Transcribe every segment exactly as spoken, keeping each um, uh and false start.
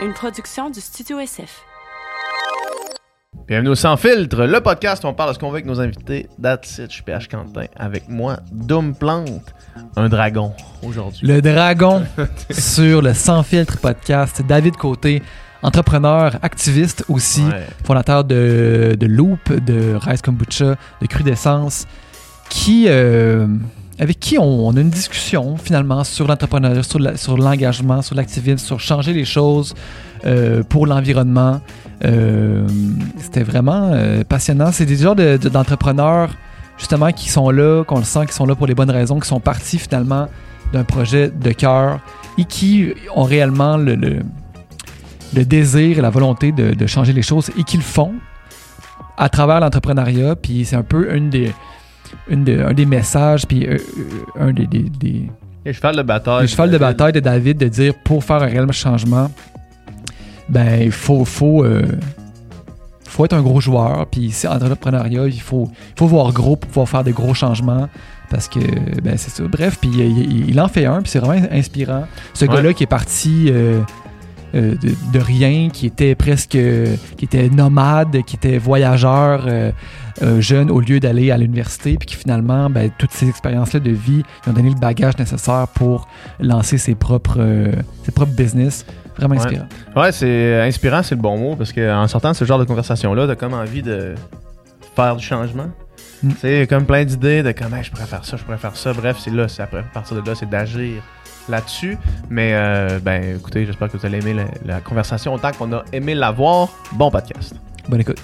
une production du Studio S F. Bienvenue au Sans Filtre, le podcast où on parle de ce qu'on veut avec nos invités. That's it, je suis P H Quentin. Avec moi, Doom Plante, un dragon aujourd'hui. Le dragon sur le Sans Filtre podcast. David Côté, entrepreneur, activiste aussi, ouais. fondateur de, de Loop, de Rice Kombucha, de Crudescence, qui, euh, avec qui on, on a une discussion finalement sur l'entrepreneuriat, sur, la, sur l'engagement, sur l'activisme, sur changer les choses euh, pour l'environnement. Euh, c'était vraiment euh, passionnant. C'est des genres de, de, d'entrepreneurs justement qui sont là, qu'on le sent, qui sont là pour les bonnes raisons, qui sont partis finalement d'un projet de cœur et qui ont réellement le, le, le désir et la volonté de, de changer les choses et qui le font à travers l'entrepreneuriat. Puis c'est un peu une des, une de, un des messages, puis euh, un des, des, des les cheval de bataille, les cheval de bataille de David, de dire pour faire un réel changement, ben il faut faut euh, faut être un gros joueur, puis c'est entrepreneuriat, il faut il faut voir gros pour pouvoir faire des gros changements, parce que ben c'est ça. Bref, puis il, il en fait un, puis c'est vraiment inspirant. Ce ouais. gars-là qui est parti euh, euh, de, de rien, qui était presque euh, qui était nomade, qui était voyageur euh, euh, jeune au lieu d'aller à l'université, puis qui finalement ben toutes ces expériences-là de vie lui ont donné le bagage nécessaire pour lancer ses propres euh, ses propres business. Vraiment inspirant. Ouais, ouais c'est inspirant, c'est le bon mot, parce qu'en sortant de ce genre de conversation-là, t'as comme envie de faire du changement. Mm. Tu sais, comme plein d'idées de comment hey, je pourrais faire ça, je pourrais faire ça. Bref, c'est là, c'est à partir de là, c'est d'agir là-dessus. Mais, euh, ben, écoutez, j'espère que vous allez aimer la, la conversation autant qu'on a aimé l'avoir. Bon podcast. Bonne écoute.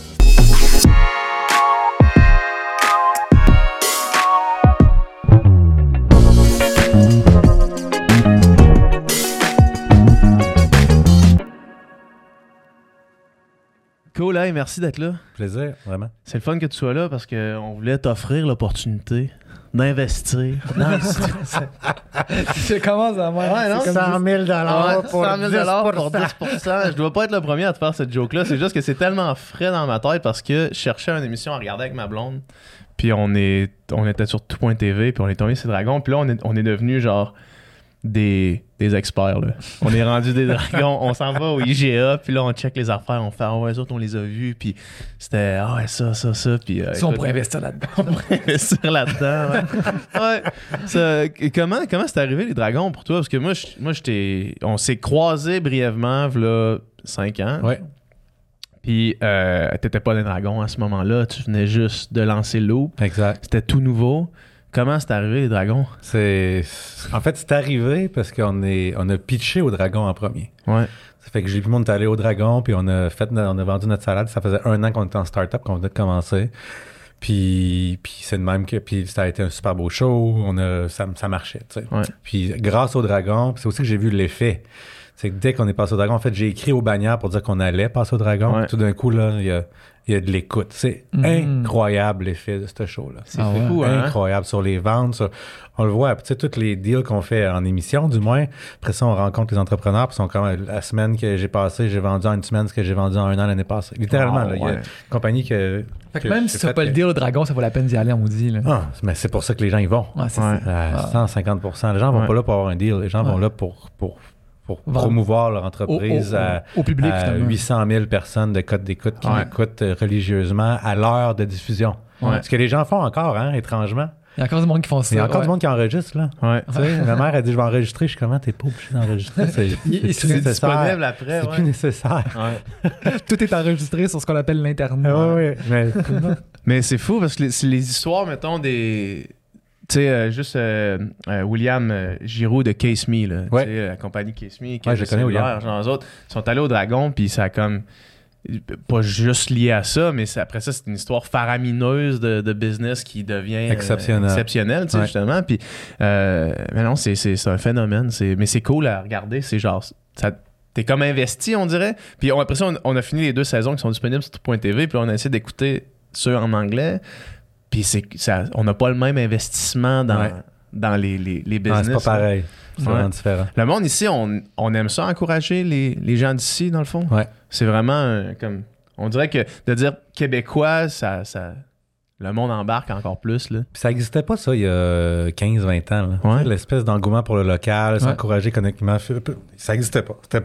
Cool, hey, merci d'être là. Plaisir, vraiment. C'est le fun que tu sois là parce qu'on voulait t'offrir l'opportunité d'investir. Non, je commence à moi. Ouais, non, cent mille dollars ouais, pour cent mille dollars pour dix pour cent. Je dois pas être le premier à te faire cette joke-là. C'est juste que c'est tellement frais dans ma tête parce que je cherchais une émission à regarder avec ma blonde. Puis on est, on était sur tout point T V, puis on est tombé sur Dragons. Puis là, on est, on est devenu genre des, des experts, là. On est rendu des dragons, on s'en va au I G A, puis là, on check les affaires, on fait « Ah ouais, les autres, on les a vus, puis c'était « Ah ouais, ça, ça, ça. » Puis euh, si on pourrait investir là-dedans. On pourrait investir là-dedans, ouais. ouais. Ça, comment, comment c'est arrivé, les dragons, pour toi? Parce que moi, je, moi j'étais... On s'est croisés brièvement, là, cinq ans. Ouais. Puis euh, t'étais pas des dragons à ce moment-là, tu venais juste de lancer Loop. Exact. C'était tout nouveau. Comment c'est arrivé, les dragons? C'est... En fait, c'est arrivé parce qu'on est... on a pitché aux dragons en premier. Ouais. Ça fait que j'ai vu mon allé aux dragons, puis on a fait, on a vendu notre salade. Ça faisait un an qu'on était en start-up, qu'on venait de commencer. Puis, puis c'est de même que... Puis ça a été un super beau show. On a... ça, ça marchait, tu sais. Ouais. Puis grâce aux dragons, c'est aussi que j'ai vu l'effet. C'est que dès qu'on est passé au dragon, en fait, j'ai écrit aux bannières pour dire qu'on allait passer au dragon. Ouais. Tout d'un coup, là, il y a... il y a de l'écoute. C'est mmh. incroyable l'effet de ce show-là. C'est ah fou, hein? incroyable sur les ventes. Sur... On le voit. Tu sais, tous les deals qu'on fait en émission, du moins. Après ça, on rencontre les entrepreneurs. Puis sont comme la semaine que j'ai passée, j'ai vendu en une semaine ce que j'ai vendu en un an l'année passée. Littéralement. Oh, là, il ouais. y a une compagnie que... Fait que, que même si tu n'as pas que... le deal au dragon, ça vaut la peine d'y aller, on dit. Là. Ah, mais c'est pour ça que les gens y vont. Ouais, c'est ouais. ça. À cent cinquante pour cent. Les gens ne vont ouais. pas là pour avoir un deal. Les gens ouais. vont là pour... pour pour promouvoir leur entreprise au, au, à, au public, à huit cent mille personnes de code d'écoute qui ouais. écoutent religieusement à l'heure de diffusion. Ouais. Ce que les gens font encore, hein, étrangement. Il y a encore du monde qui font ça. Il y a encore ouais. du monde qui enregistre, là. Ouais. Tu sais, ma mère a dit, je vais enregistrer. Je suis comment, t'es pas obligé d'enregistrer. C'est, c'est, c'est plus disponible après. C'est ouais. plus nécessaire. Ouais. Tout est enregistré sur ce qu'on appelle l'Internet. Oui, oui. Mais, mais c'est fou parce que les, c'est les histoires, mettons, des... Tu sais, euh, juste euh, euh, William euh, Giroux de Case Me, là, ouais. tu sais, la compagnie Case Me, qui ouais, je connais William. Genre, les autres sont allés au Dragon, puis ça a comme, pas juste lié à ça, mais c'est, après ça, c'est une histoire faramineuse de, de business qui devient exceptionnelle, euh, exceptionnelle tu sais, ouais. justement. Puis, euh, mais non, c'est, c'est, c'est un phénomène, c'est, mais c'est cool à regarder, c'est genre, ça, t'es comme investi, on dirait. Puis on, après ça, on, on a fini les deux saisons qui sont disponibles sur tout point T V, puis là, on a essayé d'écouter ceux en anglais. Puis c'est, ça, on n'a pas le même investissement dans, ouais. dans les, les, les business. Non, c'est pas pareil. C'est ouais. vraiment différent. Le monde ici, on, on aime ça encourager les, les gens d'ici, dans le fond. Ouais. C'est vraiment un, comme... On dirait que de dire québécois, ça... ça le monde embarque encore plus. Là. Puis ça n'existait pas, ça, il y a quinze vingt ans. Là. Ouais. L'espèce d'engouement pour le local, ouais. s'encourager économiquement, ça n'existait pas. C'était pas là.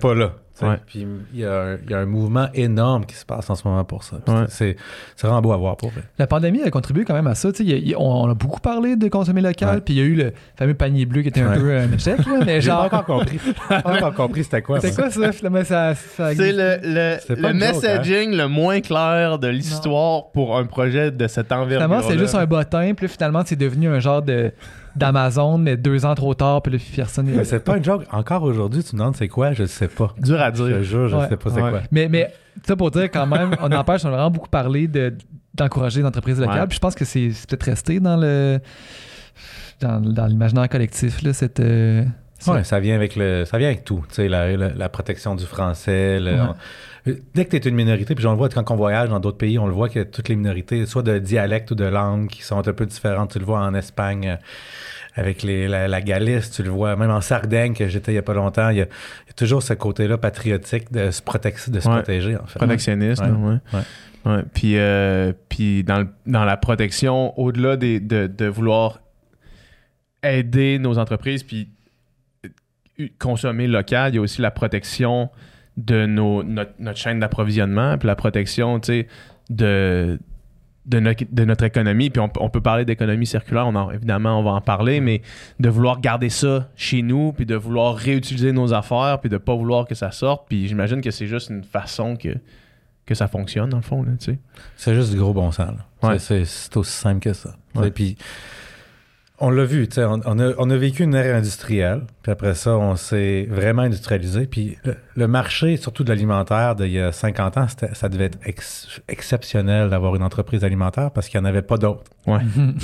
Ouais. Puis il y, a un, il y a un mouvement énorme qui se passe en ce moment pour ça. Ouais. C'est, c'est vraiment beau à voir pour vrai. La pandémie a contribué quand même à ça. Il y a, il y a, on a beaucoup parlé de consommer local, ouais. puis il y a eu le fameux panier bleu qui était un ouais. peu un échec. Là, mais J'ai genre... pas encore compris. J'ai pas encore compris c'était quoi. C'était quoi ça, finalement? Ça, ça c'est le, le, le messaging joke, hein? le moins clair de l'histoire non. pour un projet de cette envergure. Finalement, c'est juste un bottin, puis là, finalement, c'est devenu un genre de... d'Amazon, mais deux ans trop tard, puis là, personne... Mais c'est pas une joke. Encore aujourd'hui, tu me demandes c'est quoi? Je sais pas. Dur à dire. Je te jure, je ouais. sais pas c'est ouais. quoi. Mais, mais ça pour dire quand même, on empêche, on a vraiment beaucoup parlé de, d'encourager les entreprises locales, ouais. puis je pense que c'est, c'est peut-être resté dans le dans, dans l'imaginaire collectif, là, cette... Euh, ça. Ouais, ça vient avec le... Ça vient avec tout. Tu sais, la, la, la protection du français, le... Ouais. On... Dès que tu es une minorité, puis on le voit quand on voyage dans d'autres pays, on le voit que toutes les minorités, soit de dialecte ou de langue, qui sont un peu différentes. Tu le vois en Espagne... avec les, la, la Galice, tu le vois, même en Sardaigne, que j'étais il n'y a pas longtemps, il y, a, il y a toujours ce côté-là patriotique de se, prote- de se ouais. protéger, en fait. Protectionniste, ouais. ouais. ouais. ouais. Puis, euh, puis dans, le, dans la protection, au-delà des, de, de vouloir aider nos entreprises, puis consommer local, il y a aussi la protection de nos, notre, notre chaîne d'approvisionnement, puis la protection, tu sais, de... De, no- de notre économie, puis on, on peut parler d'économie circulaire, on en, évidemment on va en parler, mais de vouloir garder ça chez nous, puis de vouloir réutiliser nos affaires, puis de pas vouloir que ça sorte, puis j'imagine que c'est juste une façon que, que ça fonctionne dans le fond, là, tu sais. C'est juste du gros bon sens, là. Ouais. C'est, c'est, c'est aussi simple que ça. Ouais. Puis on l'a vu, tu sais, on, on, a, on a vécu une ère industrielle, puis après ça, on s'est vraiment industrialisé, puis le, le marché, surtout de l'alimentaire d'il y a cinquante ans, c'était, ça devait être ex- exceptionnel d'avoir une entreprise alimentaire parce qu'il n'y en avait pas d'autres. Ouais.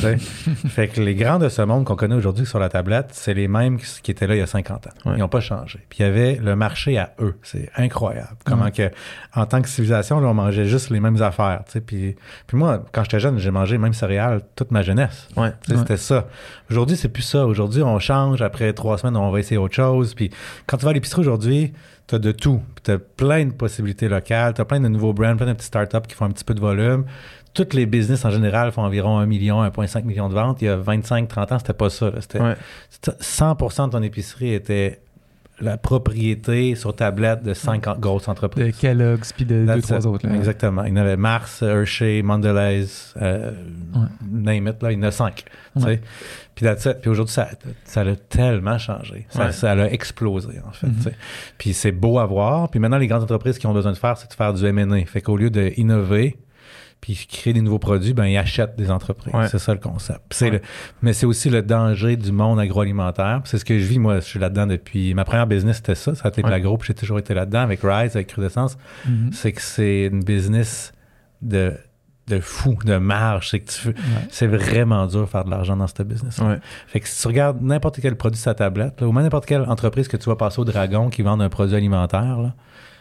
Fait que les grands de ce monde qu'on connaît aujourd'hui sur la tablette, c'est les mêmes qui, qui étaient là il y a cinquante ans. Ouais. Ils n'ont pas changé. Puis il y avait le marché à eux. C'est incroyable. Comment ouais. que, en tant que civilisation, là, on mangeait juste les mêmes affaires. Puis, puis moi, quand j'étais jeune, j'ai mangé les mêmes céréales toute ma jeunesse. Ouais. Ouais. C'était ça. Aujourd'hui, c'est plus ça. Aujourd'hui, on change. Après trois semaines, on va essayer autre chose. Puis quand tu vas à l'épicerie aujourd'hui, tu as de tout. Tu as plein de possibilités locales. Tu as plein de nouveaux brands, plein de petits startups qui font un petit peu de volume. Tous les business en général font environ un million, un virgule cinq million de ventes. Il y a vingt-cinq trente ans, c'était pas ça. Là. C'était, ouais. c'était cent pour cent de ton épicerie était la propriété sur tablette de cinq ouais. grosses entreprises. De Kellogg's puis de deux, trois autres. Là. Exactement. Il y en avait Mars, Hershey, Mondelez, euh, ouais. name it, là, il y en a cinq. Ouais. Puis, puis aujourd'hui, ça, ça a tellement changé. Ça, ouais. ça a explosé, en fait. Mm-hmm. Puis c'est beau à voir. Puis maintenant, les grandes entreprises qui ont besoin de faire, c'est de faire du M and A. Fait qu'au lieu d'innover, puis créer des nouveaux produits, ben ils achètent des entreprises. Ouais. C'est ça le concept. C'est ouais. le, mais c'est aussi le danger du monde agroalimentaire. C'est ce que je vis, moi, je suis là-dedans depuis... Ma première business, c'était ça. Ça a été de l'agro, puis j'ai toujours été là-dedans avec Rise, avec Crudescence. Mm-hmm. C'est que c'est une business de, de fou, de marge. C'est que tu, ouais. c'est vraiment dur de faire de l'argent dans ce business. Ouais. Fait que si tu regardes n'importe quel produit sur ta tablette, là, ou même n'importe quelle entreprise que tu vas passer au Dragon qui vendent un produit alimentaire, là,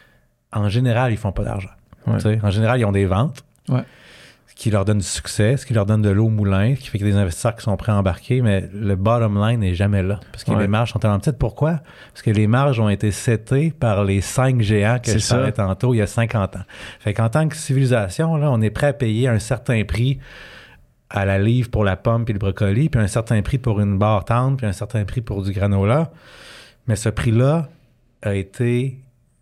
en général, ils font pas d'argent. Ouais. En général, ils ont des ventes. Ouais. Ce qui leur donne du succès, ce qui leur donne de l'eau au moulin, ce qui fait qu'il y a des investisseurs qui sont prêts à embarquer, mais le bottom line n'est jamais là. Parce que ouais. les marges sont tellement petites. Pourquoi? Parce que les marges ont été setées par les cinq géants que c'est je parlais tantôt il y a cinquante ans. Fait qu'en tant que civilisation, là, on est prêt à payer un certain prix à la livre pour la pomme puis le brocoli, puis un certain prix pour une barre tendre, puis un certain prix pour du granola. Mais ce prix-là a été...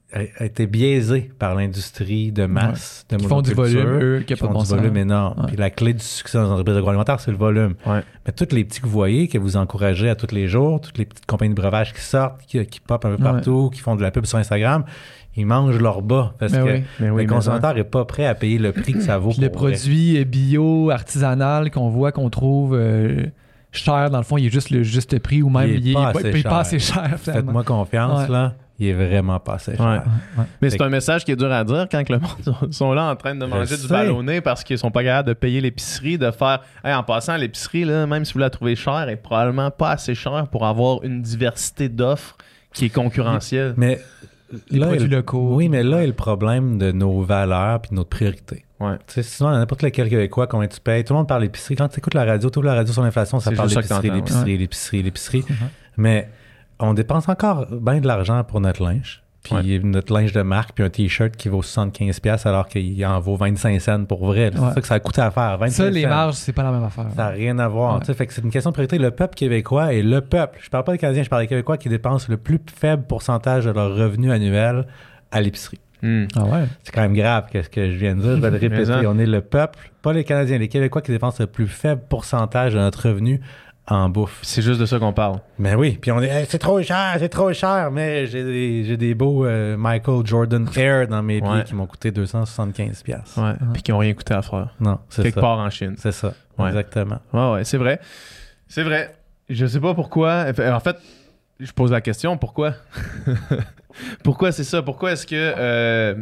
a été biaisé par l'industrie de masse, ouais. de qui font du volume, eux, qui, qui font du volume énorme. Ouais. Puis la clé du succès dans les entreprises agroalimentaires, c'est le volume. Ouais. Mais tous les petits que vous voyez, que vous encouragez à tous les jours, toutes les petites compagnies de breuvage qui sortent, qui, qui popent un peu partout, ouais. qui font de la pub sur Instagram, ils mangent leur bas parce mais que oui. le oui, consommateur n'est pas prêt à payer le prix que ça vaut. Puis pour le produit vrai. bio, artisanal qu'on voit, qu'on trouve... Euh... cher, dans le fond, il est juste le juste prix ou même il est pas, il est, assez, il est pas assez cher. Faites-moi confiance, ouais. là. Il est vraiment pas assez cher. Ouais. Ouais. Mais c'est un message qui est dur à dire quand le monde sont là en train de manger du ballonné parce qu'ils sont pas capables de payer l'épicerie, de faire hey, en passant l'épicerie, là, même si vous la trouvez chère, elle est probablement pas assez chère pour avoir une diversité d'offres qui est concurrentielle. Mais les là, produits le, locaux. Oui, mais là est le problème de nos valeurs puis de notre priorité. Ouais. Tu sais, sinon, n'importe lequel Québécois, combien tu payes, tout le monde parle d'épicerie. Quand tu écoutes la radio, toute la radio sur l'inflation, ça c'est parle d'épicerie, l'épicerie, ouais. l'épicerie, l'épicerie. Mm-hmm. Mais on dépense encore bien de l'argent pour notre linge. Puis ouais. notre linge de marque, puis un T-shirt qui vaut soixante-quinze dollars alors qu'il en vaut vingt-cinq cents pour vrai. C'est ouais. ça que ça a coûté à faire. vingt-cinq ça, les cents. marges, c'est pas la même affaire. Ça n'a rien à voir. Ouais. Fait que c'est une question de priorité. Le peuple québécois est le peuple. Je parle pas des Canadiens, je parle des Québécois qui dépensent le plus faible pourcentage de leur revenu annuel à l'épicerie. Mm. Ah ouais? C'est quand même grave, qu'est-ce que je viens de dire. Je vais le répéter. Mais On est le peuple, pas les Canadiens, les Québécois qui dépensent le plus faible pourcentage de notre revenu en bouffe. C'est juste de ça qu'on parle. Mais oui, puis on est hey, c'est trop cher, c'est trop cher, mais j'ai des, j'ai des beaux euh, Michael Jordan Air dans mes pieds Ouais. qui m'ont coûté deux cent soixante-quinze dollars. Ouais. Puis qui n'ont rien coûté à faire. Non, c'est Quelque ça. part en Chine. C'est ça, Ouais. exactement. Ouais, ouais, c'est vrai. C'est vrai. Je sais pas pourquoi. En fait, je pose la question, pourquoi? Pourquoi c'est ça? Pourquoi est-ce que euh,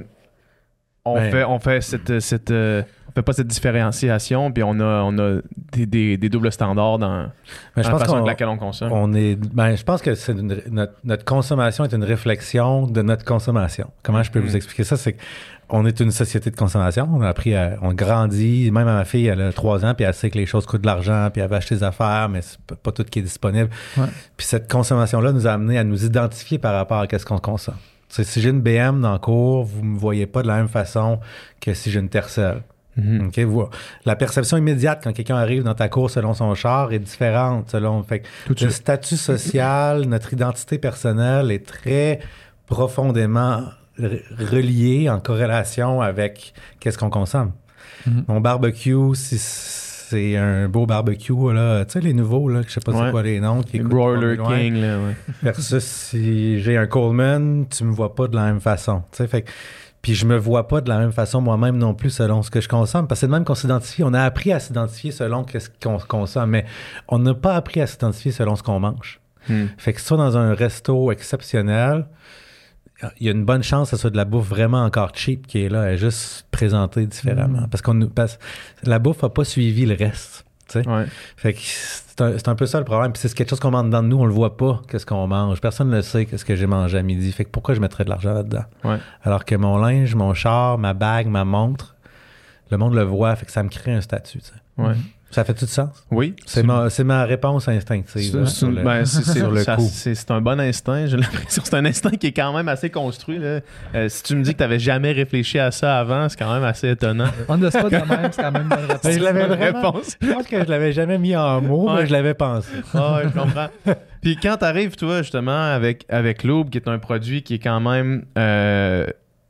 on, Ben. fait, on fait cette... cette euh, on fait pas cette différenciation, puis on a, on a des, des, des doubles standards dans, Mais dans la façon avec laquelle on consomme. On est, ben, je pense que c'est une- notre, notre consommation est une réflexion de notre consommation. Comment je peux Mm. vous expliquer ça? C'est qu'on est une société de consommation. On a appris à, on grandit. Même à ma fille, elle a trois ans, puis elle sait que les choses coûtent de l'argent, puis elle va acheter des affaires, mais c'est pas- pas tout qui est disponible. Ouais. Puis cette consommation-là nous a amené à nous identifier par rapport à ce qu'on consomme. T'sais, si j'ai une B M dans le cours, vous me voyez pas de la même façon que si j'ai une Tercel. Mhm. OK, vous- la perception immédiate quand quelqu'un arrive dans ta cour selon son char est différente. Selon, fait que Tout de le suite. statut social, notre identité personnelle est très profondément re- reliée en corrélation avec qu'est-ce qu'on consomme. Mhm. Mon barbecue, si c'est un beau barbecue, là, tu sais, les nouveaux, là, je sais pas Ouais. c'est quoi les noms. Qui Les coûtent Broiler pas loin. King, là, ouais. Versus si j'ai un Coleman, tu me vois pas de la même façon. Tu sais, fait que- puis je me vois pas de la même façon moi-même non plus selon ce que je consomme. Parce que c'est de même qu'on s'identifie. On a appris à s'identifier selon ce qu'on consomme, mais on n'a pas appris à s'identifier selon ce qu'on mange. Hmm. Fait que soit dans un resto exceptionnel, il y a une bonne chance que ce soit de la bouffe vraiment encore cheap qui est là, elle est juste présentée différemment. Mm. Parce qu'on nous- parce que la bouffe n'a pas suivi le reste. Tu sais. Ouais. Fait que c'est un, c'est un peu ça le problème. Puis c'est quelque chose qu'on mange dedans de nous, on le voit pas, qu'est-ce qu'on mange. Personne ne le sait, qu'est-ce que j'ai mangé à midi. Fait que pourquoi je mettrais de l'argent là-dedans? Ouais. Alors que mon linge, mon char, ma bague, ma montre, le monde le voit, fait que ça me crée un statut. Tu sais. Ouais. Ça fait tout sens? Oui. C'est ma, c'est ma réponse instinctive. C'est- hein, c'est sur une- le- ben, c'est- c'est- sur le ça- coup. c'est- c'est un bon instinct. J'ai l'impression que c'est un instinct qui est quand même assez construit. Là. Euh, si tu me dis que tu n'avais jamais réfléchi à ça avant, c'est quand même assez étonnant. On the spot de même, c'est quand même une bonne réponse. Ben, je l'avais Bonne vraiment- réponse. Je pense que je l'avais jamais mis en mots, Ouais. mais je l'avais pensé. Ah ouais, je comprends. Puis quand tu arrives, toi, justement, avec, avec Loop, qui est un produit qui est quand même euh,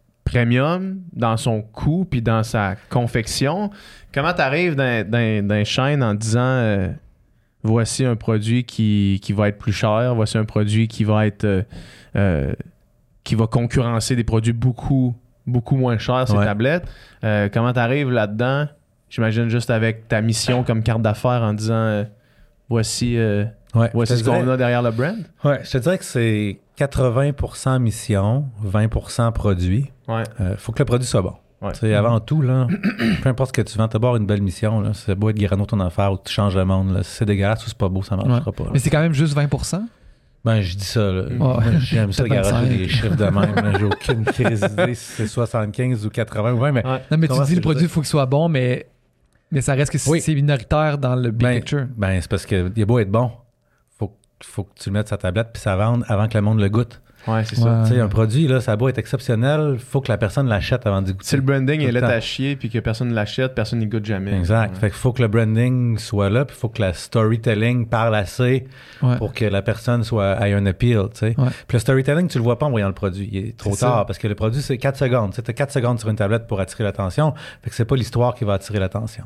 premium dans son coût puis dans sa confection, comment tu arrives dans, dans, dans les chaînes en disant euh, voici un produit qui, qui va être plus cher, voici un produit qui va être euh, euh, qui va concurrencer des produits beaucoup, beaucoup moins chers, ces Ouais. tablettes. Euh, comment tu arrives là-dedans? J'imagine juste avec ta mission comme carte d'affaires en disant euh, voici, euh, Ouais, voici je ce te qu'on dirais- a derrière le brand. Ouais, je te dirais que c'est quatre-vingts pour cent mission, vingt pour cent produit. Ouais. Euh, faut que le produit soit bon. Ouais. Tu sais, avant tout, là, peu importe ce que tu vends, t'as beau une belle mission, là, c'est beau être Grano ton affaire ou tu changes le monde. Là, si c'est dégueulasse ou c'est pas beau, ça marchera Ouais. pas. là. Mais c'est quand même juste vingt pour cent. Ben, je dis ça. Là. Ouais. Moi, j'aime ça, Peut-être garocher vingt-cinq. des chiffres de même. là. J'ai aucune crise d'idée si c'est soixante-quinze ou quatre-vingts ou vingt, mais Ouais. Non, mais tu Comment dis c'est le produit, dire? il faut qu'il soit bon, mais, mais ça reste que c'est Oui. c'est minoritaire dans le big ben, picture. ben, c'est parce qu'il est beau être bon. Faut, faut que tu le mettes sur ta tablette puis ça vende avant que le monde le goûte. Ouais, c'est Ouais. ça. Tu sais, un produit, là, ça a beau être exceptionnel, faut que la personne l'achète avant d'y goûter. Si le branding Tout est le là temps. à chier puis que personne ne l'achète, personne n'y goûte jamais. Exact. Ouais. Fait qu'il faut que le branding soit là, puis il faut que la storytelling parle assez Ouais. pour que la personne soit ait un appeal, tu sais. Ouais. Puis le storytelling, tu le vois pas en voyant le produit. Il est trop C'est tard ça. parce que le produit, c'est quatre secondes. Tu as quatre secondes sur une tablette pour attirer l'attention. Fait que c'est pas l'histoire qui va attirer l'attention.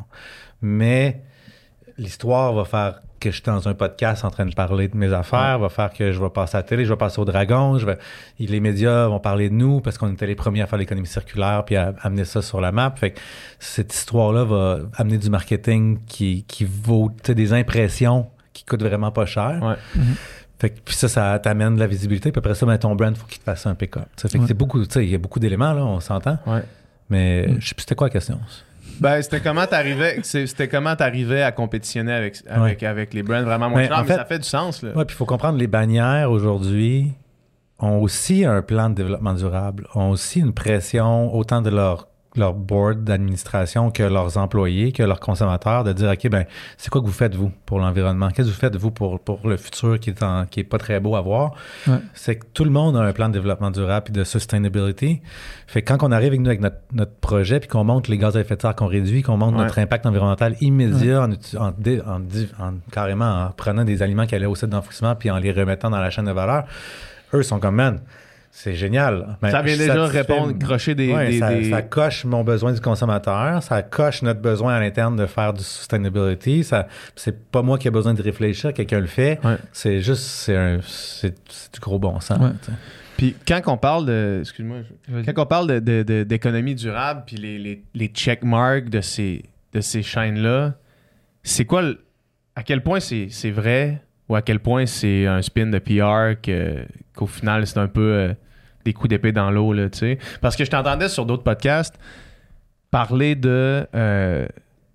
Mais l'histoire va faire que je suis dans un podcast en train de parler de mes affaires, va faire que je vais passer à la télé, je vais passer au Dragon, je vais, les médias vont parler de nous parce qu'on était les premiers à faire l'économie circulaire puis à amener ça sur la map. Fait que cette histoire-là va amener du marketing qui, qui vaut, tu sais, des impressions qui coûtent vraiment pas cher. Ouais. Fait que puis ça, ça t'amène de la visibilité. Puis après ça, ben, ton brand, faut qu'il te fasse un pick-up. Tu sais, fait que Ouais. c'est beaucoup, tu sais, il y a beaucoup d'éléments, là, on s'entend. Ouais. Mais Mm. je sais plus c'était quoi la question. Ben, c'était comment t'arrivais, c'est- c'était comment t'arrivais à compétitionner avec, avec, avec les brands vraiment moins Mais chers, en mais fait- ça fait du sens, là. Ouais, puis il faut comprendre, les bannières aujourd'hui ont aussi un plan de développement durable, ont aussi une pression autant de leur, leur board d'administration que leurs employés, que leurs consommateurs, de dire, OK, ben, c'est quoi que vous faites, vous, pour l'environnement? Qu'est-ce que vous faites, vous, pour, pour le futur qui est, en, qui est pas très beau à voir? Ouais. C'est que tout le monde a un plan de développement durable et de sustainability. Fait que quand on arrive avec nous avec notre, notre projet puis qu'on montre les gaz à effet de serre qu'on réduit, qu'on montre Ouais. notre impact environnemental immédiat en, uti- en, dé- en di- en- carrément en prenant des aliments qui allaient au site d'enfouissement puis en les remettant dans la chaîne de valeur, eux sont comme, man, c'est génial. Mais ça vient déjà répondre, crocher des... Ouais, des, ça, des... ça coche mon besoin du consommateur, ça coche notre besoin à l'interne de faire du sustainability. Ça, c'est pas moi qui ai besoin de réfléchir, quelqu'un le fait. Ouais. C'est juste, c'est, un, c'est, c'est du gros bon sens. Ouais. Puis quand on parle de... Excuse-moi. Je, quand on parle de, de, de, d'économie durable, puis les, les, les checkmarks de ces, de ces chaînes-là, c'est quoi... Le, à quel point c'est, c'est vrai ou à quel point c'est un spin de P R que, qu'au final, c'est un peu... Euh, des coups d'épée dans l'eau, là, tu sais. Parce que je t'entendais sur d'autres podcasts parler de, euh,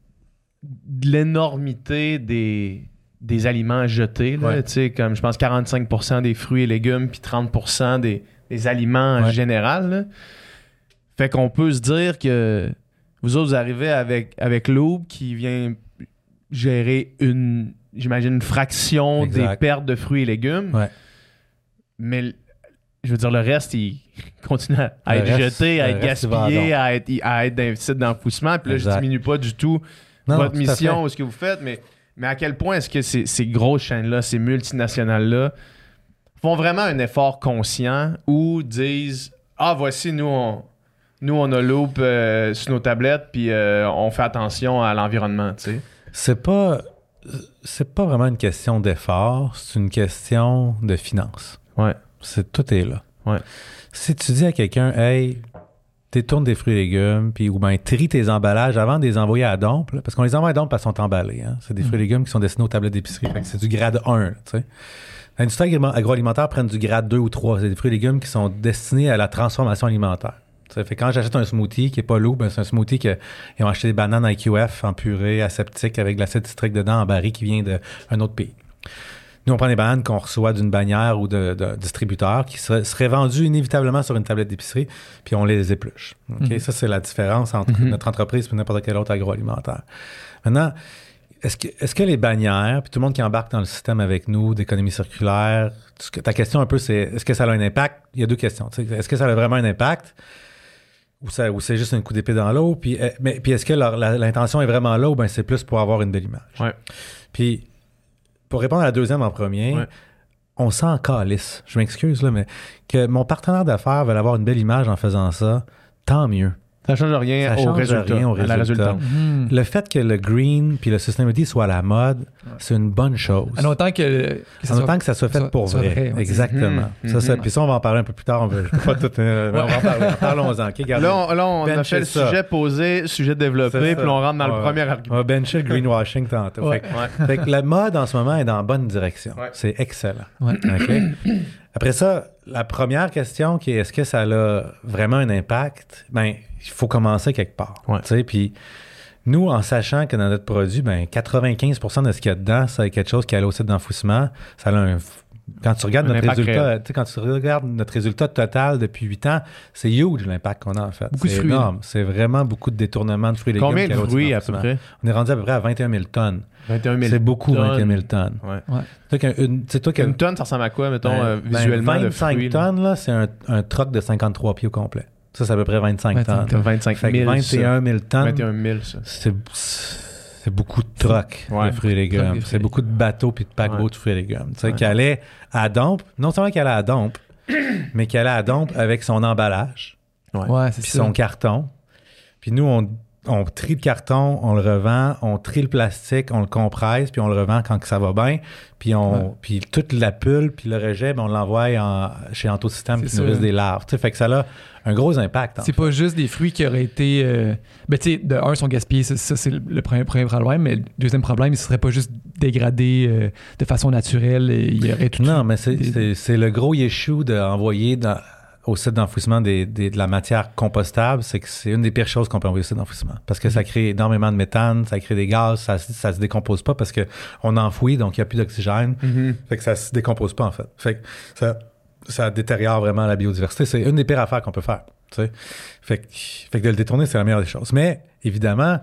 de l'énormité des, des aliments jetés, là, ouais. tu sais, comme je pense quarante-cinq pour cent des fruits et légumes puis trente pour cent des, des aliments en ouais. général, là. Fait qu'on peut se dire que vous autres, vous arrivez avec, avec Loop qui vient gérer une, j'imagine, une fraction exact. Des pertes de fruits et légumes. Ouais. Mais je veux dire, le reste, il continue à être reste, jeté, à être gaspillé, à être, à être dans site d'enfouissement. Puis là, exact. Je diminue pas du tout non, votre non, mission ou ce que vous faites, mais, mais à quel point est-ce que ces, ces grosses chaînes-là, ces multinationales-là, font vraiment un effort conscient ou disent « Ah, voici, nous, on, nous, on a Loop euh, sur nos tablettes, puis euh, on fait attention à l'environnement. » tu sais. C'est pas, c'est pas vraiment une question d'effort, c'est une question de finance. Ouais. C'est, tout est là. Ouais. Si tu dis à quelqu'un, hey, détourne des fruits et légumes, puis ou bien trie tes emballages avant de les envoyer à Domp, là, parce qu'on les envoie à Domp parce qu'ils sont emballés. Hein. C'est des mmh. fruits et légumes qui sont destinés aux tablettes d'épicerie. Fait que c'est du grade un. Tu sais. L'industrie agroalimentaire prend du grade deux ou trois. C'est des fruits et légumes qui sont destinés à la transformation alimentaire. Ça fait quand j'achète un smoothie qui n'est pas lourd, ben c'est un smoothie qu'ils ont acheté des bananes I Q F en purée aseptique avec de l'acide citrique dedans en baril qui vient d'un autre pays. Nous, on prend des bananes qu'on reçoit d'une bannière ou de, de distributeur qui seraient, seraient vendues inévitablement sur une tablette d'épicerie, puis on les épluche. Okay? Mm-hmm. Ça, c'est la différence entre mm-hmm. notre entreprise et n'importe quel autre agroalimentaire. Maintenant, est-ce que, est-ce que les bannières, puis tout le monde qui embarque dans le système avec nous d'économie circulaire, ta question un peu, c'est est-ce que ça a un impact? Il y a deux questions. Est-ce que ça a vraiment un impact? Ou, ça, ou c'est juste un coup d'épée dans l'eau? Puis, mais, puis est-ce que leur, la, l'intention est vraiment là ou bien c'est plus pour avoir une belle image? Ouais. Puis, pour répondre à la deuxième en premier, ouais. on s'en calisse. Je m'excuse, là, mais que mon partenaire d'affaires veut avoir une belle image en faisant ça, tant mieux. Ça change rien ça au change résultat. Rien au résultat. résultat. Mmh. Le fait que le green puis le sustainability soit à la mode, ouais. c'est une bonne chose. En autant que, que, ça, en autant soit, que ça soit fait soit, pour soit vrai. vrai Exactement. Mmh. Ça, ça, puis ça, on va en parler un peu plus tard. On va, pas tout, euh, on va en parler. Parlons-en. Okay, là, on, là, on a fait le ça. sujet posé, sujet développé, puis on rentre dans ouais. le premier argument. On va bencher le greenwashing tantôt. Ouais. Fait, ouais. fait que la mode, en ce moment, est dans la bonne direction. Ouais. C'est excellent. Ouais. Okay? Après ça, la première question qui est est-ce que ça a vraiment un impact? Ben, il faut commencer quelque part. Ouais. Puis nous, en sachant que dans notre produit, ben, quatre-vingt-quinze pour cent de ce qu'il y a dedans, c'est quelque chose qui est allé au site d'enfouissement. Ça a un. Quand tu regardes notre résultat, quand tu regardes notre résultat total depuis huit ans, c'est huge l'impact qu'on a en fait. Beaucoup c'est de fruits. énorme. C'est vraiment beaucoup de détournements de fruits et légumes. Combien de fruits à peu près? On est rendu à peu près à vingt et un mille tonnes. vingt et un mille c'est beaucoup, tonnes. vingt et un mille tonnes. Ouais. Ouais. C'est toi une, c'est toi une tonne, ça ressemble à quoi, mettons, ben, euh, visuellement? Ben vingt-cinq fruits, tonnes, là, c'est un, un troc de cinquante-trois pieds au complet. Ça, c'est à peu près vingt-cinq, vingt-cinq tonnes. vingt-cinq mille. vingt et un mille tonnes. vingt et un mille, ça. C'est, c'est beaucoup de trocs ouais. de fruits et légumes. C'est beaucoup de bateaux puis de paquebots ouais. de fruits et légumes. Tu sais, ouais. qui allaient à Domp, non seulement qui allait à Domp, mais qui allait à Domp avec son emballage, ouais. Ouais, c'est puis ça. son carton. Puis nous, on, on trie le carton, on le revend, on trie le plastique, on le compresse, puis on le revend quand que ça va bien. Puis on, ouais. puis toute la pulpe, puis le rejet, ben on l'envoie en, chez Antosystème qui nourrissent des larves. Tu sais, fait que ça a un gros impact. C'est pas juste des fruits qui auraient été... Euh... Ben tu sais, de un, sont gaspillés, ça, ça c'est le premier, premier problème, mais le deuxième problème, il ne serait pas juste dégradé euh, de façon naturelle. Et il y aurait tout non, mais c'est, des... c'est, c'est le gros issue d'envoyer dans... au site d'enfouissement des, des, de la matière compostable, c'est que c'est une des pires choses qu'on peut envoyer au site d'enfouissement. Parce que mmh. ça crée énormément de méthane, ça crée des gaz, ça, ça se décompose pas parce qu'on enfouit, donc il n'y a plus d'oxygène. Mmh. Fait que ça se décompose pas, en fait. Fait que ça, ça détériore vraiment la biodiversité. C'est une des pires affaires qu'on peut faire. Tu sais. Fait que, fait que de le détourner, c'est la meilleure des choses. Mais, évidemment,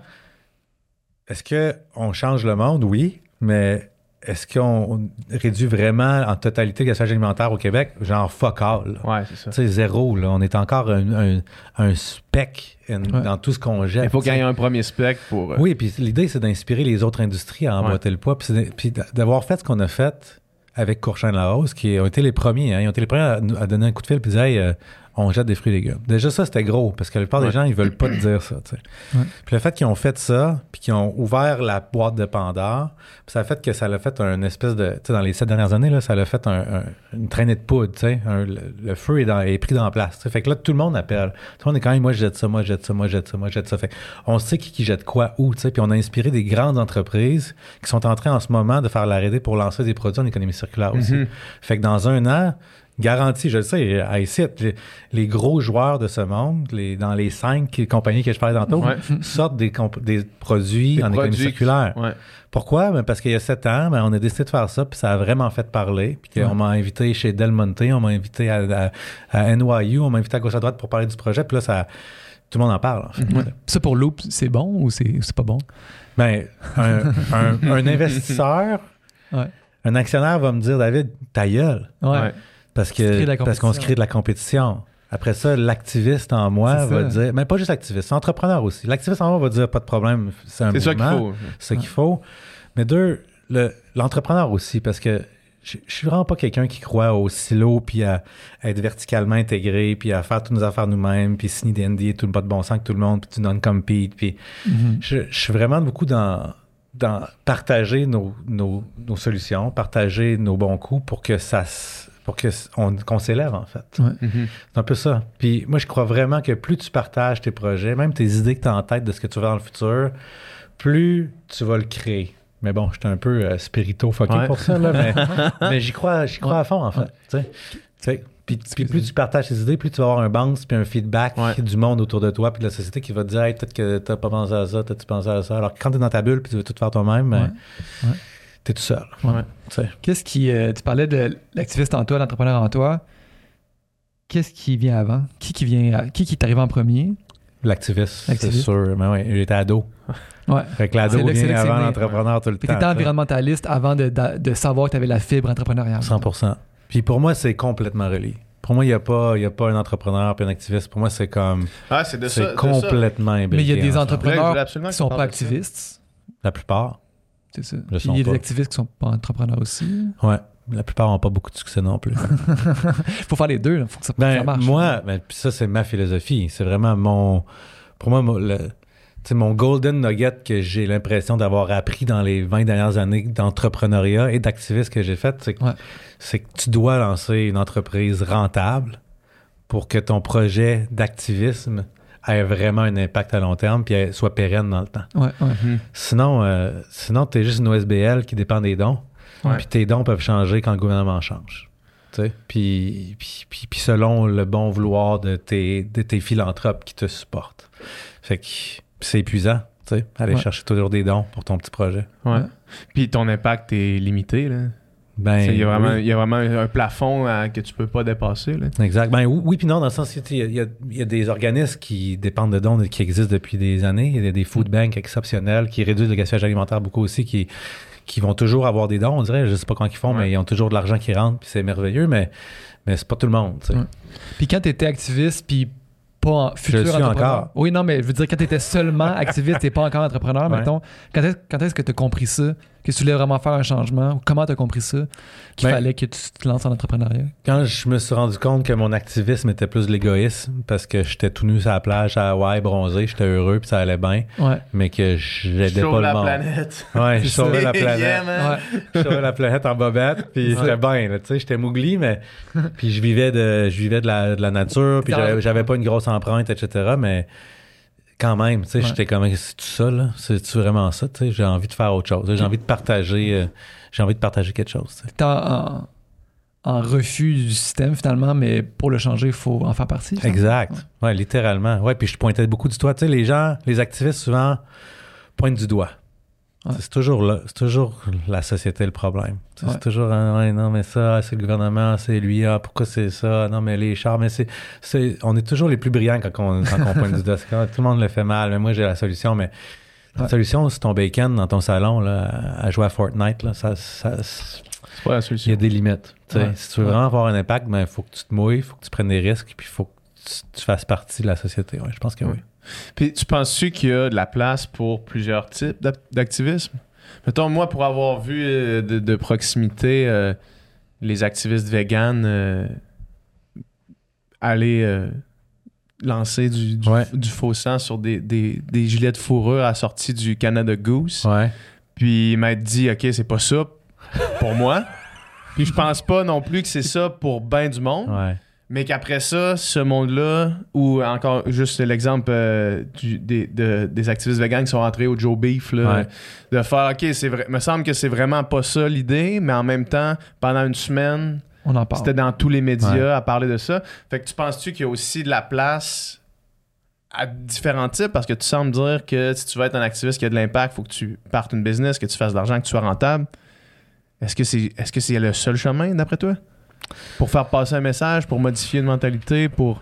est-ce qu'on change le monde? Oui, mais... Est-ce qu'on réduit vraiment en totalité le gaspillage alimentaire au Québec? Genre fuck all. Ouais, c'est ça. Tu sais, zéro. Là. On est encore un, un, un spec in, ouais. dans tout ce qu'on jette. Il faut qu'il y ait un premier spec pour... Euh... Oui, puis l'idée, c'est d'inspirer les autres industries à emboîter ouais. le poids. Puis, puis d'avoir fait ce qu'on a fait avec Courchaine-Larose, qui ont été les premiers. Hein, ils ont été les premiers à, à donner un coup de fil et dire hey, euh, on jette des fruits et légumes. Déjà, ça, c'était gros, parce que la plupart ouais. des gens, ils veulent pas te dire ça. Ouais. Puis le fait qu'ils ont fait ça, puis qu'ils ont ouvert la boîte de Pandore, puis ça a fait que ça l'a fait un espèce de... Tu sais, dans les sept dernières années, là, ça l'a fait un, un, une traînée de poudre, tu sais. Le, le feu est, dans, est pris dans la place. T'sais. Fait que là, tout le monde appelle. Tout le monde est quand même, moi, je jette ça, moi, je jette ça, moi, je jette ça, moi, je jette ça. Fait on sait qui, qui jette quoi, où, tu sais. Puis on a inspiré des grandes entreprises qui sont en train, en ce moment, de faire la R et D pour lancer des produits en économie circulaire aussi. Mm-hmm. Fait que dans un an... Garanti, je le sais, à ici, les, les gros joueurs de ce monde, les, dans les cinq compagnies que je parlais tantôt, ouais. sortent des, comp- des produits des en produits économie circulaire. Ouais. Pourquoi? Ben parce qu'il y a sept ans, ben on a décidé de faire ça, puis ça a vraiment fait parler. Puis ouais. on m'a invité chez Del Monte, on m'a invité à, à, à N Y U, on m'a invité à gauche à droite pour parler du projet, puis là, ça, tout le monde en parle. En fait. Ouais. Ça, pour Loop, c'est bon ou c'est, c'est pas bon? Ben, un, un, un investisseur, ouais. un actionnaire va me dire, David, ta gueule. Ouais. ouais. Parce, que, parce qu'on se crée de la compétition. Après ça, l'activiste en moi c'est va ça. dire... Mais pas juste l'activiste, c'est l'entrepreneur aussi. L'activiste en moi va dire, pas de problème, c'est un c'est mouvement. ça qu'il faut. C'est ça qu'il faut. Mais deux, le, l'entrepreneur aussi, parce que je, je suis vraiment pas quelqu'un qui croit au silo, puis à, à être verticalement intégré, puis à faire toutes nos affaires nous-mêmes, puis signer des N D A, tout le pas de bon sens avec tout le monde, puis tu non-compete. Puis mm-hmm. je, je suis vraiment beaucoup dans... dans partager nos, nos, nos solutions, partager nos bons coups pour que ça... pour que on, qu'on s'élève, en fait. Ouais. Mm-hmm. C'est un peu ça. Puis moi, je crois vraiment que plus tu partages tes projets, même tes idées que tu as en tête de ce que tu veux dans le futur, plus tu vas le créer. Mais bon, j'étais un peu euh, spirito-fucké ouais. pour ça, là, mais, mais j'y crois, j'y crois ouais. à fond, en fait. Ouais. T'sais, puis, puis plus tu partages tes idées, plus tu vas avoir un bounce puis un feedback ouais. du monde autour de toi puis de la société qui va te dire hey, peut-être que t'as pas pensé à ça, t'as-tu pensé à ça. Alors que quand t'es dans ta bulle puis tu veux tout faire toi-même, ouais. Ouais. t'es tout seul. Ouais. Qu'est-ce qui... Euh, tu parlais de l'activiste en toi, l'entrepreneur en toi. Qu'est-ce qui vient avant? Qui qui vient... À, qui qui t'arrive en premier? L'activiste, L'activiste. C'est sûr. Mais ouais, j'étais ado. Ouais. Fait que l'ado vient c'est avant l'entrepreneur ouais. tout le Puis temps. t'étais environnementaliste avant de, de, de savoir que t'avais la fibre entrepreneuriale. cent pour cent. Puis pour moi, c'est complètement relié. Pour moi, il n'y a pas, il y a pas un entrepreneur puis un activiste. Pour moi, c'est comme... Ah, c'est de c'est ça, complètement imbriqué. Mais il y a des entrepreneurs qui ne sont pas activistes. La plupart. C'est ça. Puis il y a des activistes qui sont pas entrepreneurs aussi. Ouais. La plupart n'ont pas beaucoup de succès non plus. Il faut faire les deux. Il faut que ça, ben, ça marche. Moi, ben, ça, c'est ma philosophie. C'est vraiment mon... Pour moi, mon, le, mon golden nugget que j'ai l'impression d'avoir appris dans les vingt dernières années d'entrepreneuriat et d'activisme que j'ai fait, c'est que, ouais. c'est que tu dois lancer une entreprise rentable pour que ton projet d'activisme ait vraiment un impact à long terme puis soit pérenne dans le temps. Ouais, ouais. Mm-hmm. Sinon, euh, sinon tu es juste une O S B L qui dépend des dons. Ouais. Puis tes dons peuvent changer quand le gouvernement change. Puis, puis, puis, puis selon le bon vouloir de tes, de tes philanthropes qui te supportent. Fait que c'est épuisant, tu sais, aller ouais. chercher toujours des dons pour ton petit projet. Ouais. ouais. Puis ton impact est limité, là. Ben, il y a vraiment, oui. il y a vraiment un plafond à, que tu peux pas dépasser, là. Exact. Ben oui, oui puis non, dans le sens qu'il y, y, y, y a des organismes qui dépendent de dons qui existent depuis des années. Il y a des food banks exceptionnels qui réduisent le gaspillage alimentaire beaucoup aussi, qui qui vont toujours avoir des dons, on dirait. Je sais pas quand ils font, ouais. mais ils ont toujours de l'argent qui rentre, puis c'est merveilleux, mais, mais c'est pas tout le monde, tu sais. Ouais. Puis quand tu étais activiste, puis pas futur je suis entrepreneur... encore. Oui, non, mais je veux dire, quand tu étais seulement activiste et pas encore entrepreneur, ouais. mettons, quand est-ce, quand est-ce que tu as compris ça? Que tu voulais vraiment faire un changement? Ou comment tu as compris ça? Qu'il ben, fallait que tu te lances en entrepreneuriat? Quand je me suis rendu compte que mon activisme était plus de l'égoïsme, parce que j'étais tout nu sur la plage à Hawaï, bronzé, j'étais heureux, puis ça allait bien, ouais. mais que j'aidais pas le monde. la planète. Ouais, je sauvais la planète. Yeah, ouais. Je sauvais la planète en bobette, puis ouais. c'était bien, tu sais, j'étais mougli, mais puis je vivais de je vivais de la, de la nature, puis j'avais, j'avais pas une grosse empreinte, et cetera, mais quand même, tu sais, ouais. j'étais comme, c'est tout ça, là? C'est-tu vraiment ça, tu sais? J'ai envie de faire autre chose. J'ai envie de partager, euh, j'ai envie de partager quelque chose. T'es en, en refus du système, finalement, mais pour le changer, il faut en faire partie. Ça? Exact. Ouais. ouais, littéralement. Ouais, puis je pointais beaucoup du doigt. Tu sais, les gens, les activistes, souvent, pointent du doigt. Ouais. C'est toujours là, c'est toujours la société le problème. Ouais. C'est toujours ah, ouais, non mais ça c'est le gouvernement, c'est lui, ah pourquoi c'est ça, non mais les chars, mais c'est, c'est on est toujours les plus brillants quand on, quand on pointe du doigt. Tout le monde le fait mal, mais moi j'ai la solution. Mais ouais. la solution c'est ton bacon dans ton salon là, à jouer à Fortnite là, ça, ça c'est pas la solution. Il y a des limites. Ouais. Si tu veux ouais. vraiment avoir un impact, ben il faut que tu te mouilles, il faut que tu prennes des risques, puis il faut que tu, tu fasses partie de la société. Ouais, je pense que ouais. oui. Puis tu penses-tu qu'il y a de la place pour plusieurs types d'activisme? Mettons, moi, pour avoir vu euh, de, de proximité euh, les activistes véganes euh, aller euh, lancer du, du, Ouais. du faux sang sur des, des, des gilets de fourrure assortis du Canada Goose. Ouais. Puis il m'a dit, OK, c'est pas ça pour moi. Puis je pense pas non plus que c'est ça pour ben du monde. Ouais. Mais qu'après ça, ce monde-là, ou encore juste l'exemple euh, du, des, de, des activistes véganes qui sont rentrés au Joe Beef, là, Ouais. de faire, OK, c'est vrai, me semble que c'est vraiment pas ça l'idée, mais en même temps, pendant une semaine, On en parle. c'était dans tous les médias Ouais. à parler de ça. Fait que tu penses-tu qu'il y a aussi de la place à différents types? Parce que tu sembles dire que si tu veux être un activiste qui a de l'impact, il faut que tu partes une business, que tu fasses de l'argent, que tu sois rentable. Est-ce que c'est, est-ce que c'est le seul chemin, d'après toi? Pour faire passer un message, pour modifier une mentalité, pour...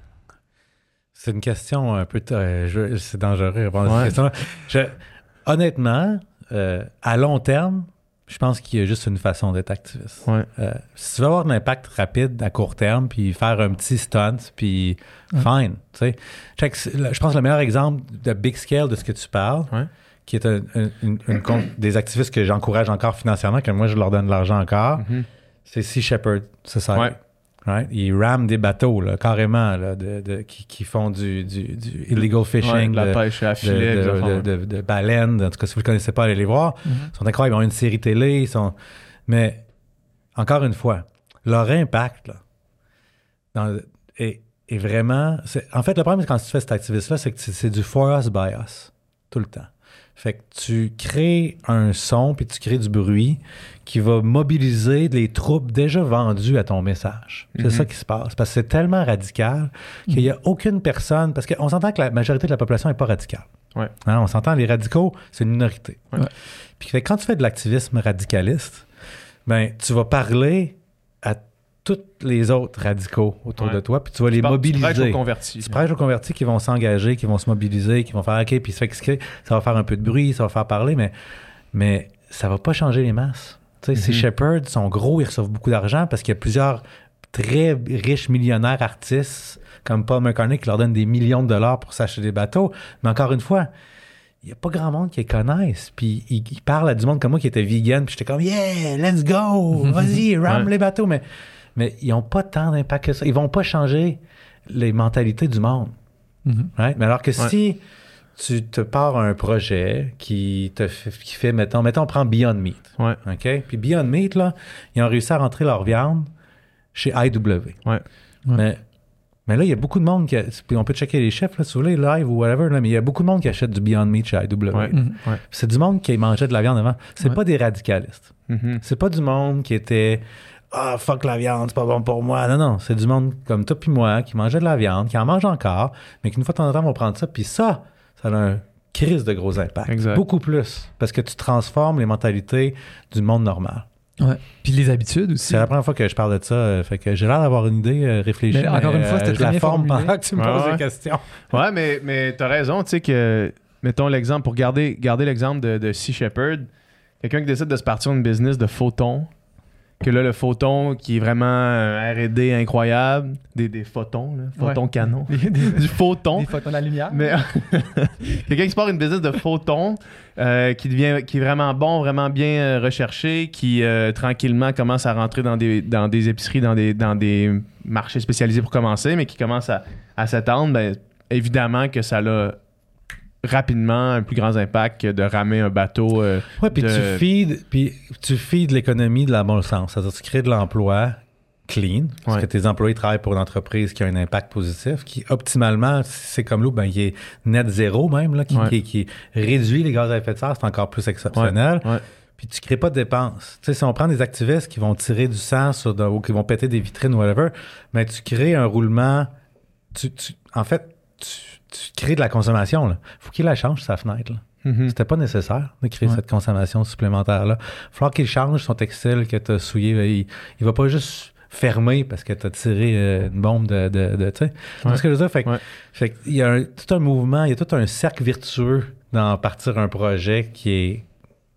C'est une question un peu... euh, je- c'est dangereux de répondre à Ouais. cette question-là. Je- honnêtement, euh, à long terme, je pense qu'il y a juste une façon d'être activiste. Ouais. Euh, si tu veux avoir un impact rapide à court terme, puis faire un petit stunt, puis Ouais. fine. Tu sais. Check, c'est- le- je pense que le meilleur exemple de big scale de ce que tu parles, Ouais. qui est un- un- une- une compte- des activistes que j'encourage encore financièrement, que moi je leur donne de l'argent encore, Mhm. c'est Sea Shepherd Society. Ouais. Right? Ils rament des bateaux, là, carrément, là, de, de- qui, qui font du, du, du illegal Ouais, fishing, de la de, pêche à de, filet. de- des affaires. de- de- de baleines. En tout cas, si vous ne le connaissez pas, allez les voir. Mhm. Ils sont incroyables. Ils ont une série télé. Ils sont... Mais, encore une fois, leur impact là, dans- est, est vraiment... c'est- En fait, le problème, quand tu fais cet activiste-là, c'est que c'est c'est du for us, by us, tout le temps. Fait que tu crées un son puis tu crées du bruit qui va mobiliser les troupes déjà vendues à ton message. C'est Mhm. ça qui se passe. Parce que c'est tellement radical qu'il n'y a aucune personne... Parce qu'on s'entend que la majorité de la population n'est pas radicale. Ouais. Hein, on s'entend, les radicaux, c'est une minorité. Ouais. Ouais. Puis fait que quand tu fais de l'activisme radicaliste, ben, tu vas parler à tous les autres radicaux autour Ouais. de toi, puis tu vas les Tu parles- mobiliser. Tu prêches aux convertis. Tu prêches aux convertis qui vont s'engager, qui vont se mobiliser, qui vont faire OK, puis ça fait que c'est- ça va faire un peu de bruit, ça va faire parler, mais, mais ça va pas changer les masses. Tu sais, ces Mhm. shepherds sont gros, ils reçoivent beaucoup d'argent parce qu'il y a plusieurs très riches millionnaires artistes comme Paul McCartney qui leur donnent des millions de dollars pour s'acheter des bateaux. Mais encore une fois, il n'y a pas grand monde qui les connaissent. Puis ils, ils parlent à du monde comme moi qui était vegan, puis j'étais comme « Yeah, let's go! Vas-y, rame Ouais. les bateaux! » Mais, mais ils n'ont pas tant d'impact que ça. Ils vont pas changer les mentalités du monde. Mhm. Right? Mais alors que Ouais. si tu te pars un projet qui te fait, qui fait mettons, mettons, on prend Beyond Meat. Ouais. OK? Puis Beyond Meat, là, ils ont réussi à rentrer leur viande chez I W. Ouais. Mais, mais là, il y a beaucoup de monde qui... a- puis on peut checker les chiffres, là, si vous voulez, live ou whatever, là, mais il y a beaucoup de monde qui achète du Beyond Meat chez I W. Ouais. Mhm. Ouais. C'est du monde qui mangeait de la viande avant. C'est Ouais. pas des radicalistes. Mhm. C'est pas du monde qui était « Ah, fuck la viande, c'est pas bon pour moi. » Non, non, c'est du monde comme toi puis moi qui mangeait de la viande, qui en mange encore, mais qu'une fois de temps en temps, vont prendre ça. Puis ça, ça a un crise de gros impact. Exact. Beaucoup plus. Parce que tu transformes les mentalités du monde normal. Ouais. Puis les habitudes aussi. C'est la première fois que je parle de ça. euh, fait que j'ai l'air d'avoir une idée euh, réfléchie. Mais encore une fois, c'était je très la bien forme formulé. pendant que tu me Ouais, poses ouais. des questions. Ouais, mais, mais t'as raison, tu sais que, mettons l'exemple, pour garder, garder l'exemple de, de Sea Shepherd, quelqu'un qui décide de se partir une business de photons, que là, le photon qui est vraiment un R et D incroyable, des, des photons, là, photons Ouais. canon, Des, des- du photon. des photons de la lumière. Mais quelqu'un qui se part une business de photons, euh, qui devient qui est vraiment bon, vraiment bien euh, recherché, qui euh, tranquillement commence à rentrer dans des, dans des épiceries, dans des, dans des marchés spécialisés pour commencer, mais qui commence à, à s'étendre, ben, évidemment que ça a rapidement un plus grand impact que de ramer un bateau. euh, Ouais, puis de- tu feeds, puis tu feeds l'économie de la bon sens. C'est-à-dire tu crées de l'emploi clean, parce Ouais. que tes employés travaillent pour une entreprise qui a un impact positif, qui optimalement, si c'est comme l'eau, ben, il est net zéro même, là, qui, Ouais. qui, qui réduit les gaz à effet de serre, c'est encore plus exceptionnel. Ouais. Puis tu crées pas de dépenses. Tu sais, si on prend des activistes qui vont tirer du sang sur de- ou qui vont péter des vitrines ou whatever, ben tu crées un roulement. Tu, tu- en fait, tu, tu crées de la consommation. Il faut qu'il la change, sa fenêtre. Là. Mhm. C'était pas nécessaire de créer Ouais. cette consommation supplémentaire-là. Il va falloir qu'il change son textile que tu as souillé. Il, il va pas juste fermer parce que tu as tiré euh, une bombe de. de, de tu sais. Tu vois ce que je veux dire? Fait, que- Ouais. fait que il y a un- tout un mouvement, il y a tout un cercle vertueux dans partir un projet qui est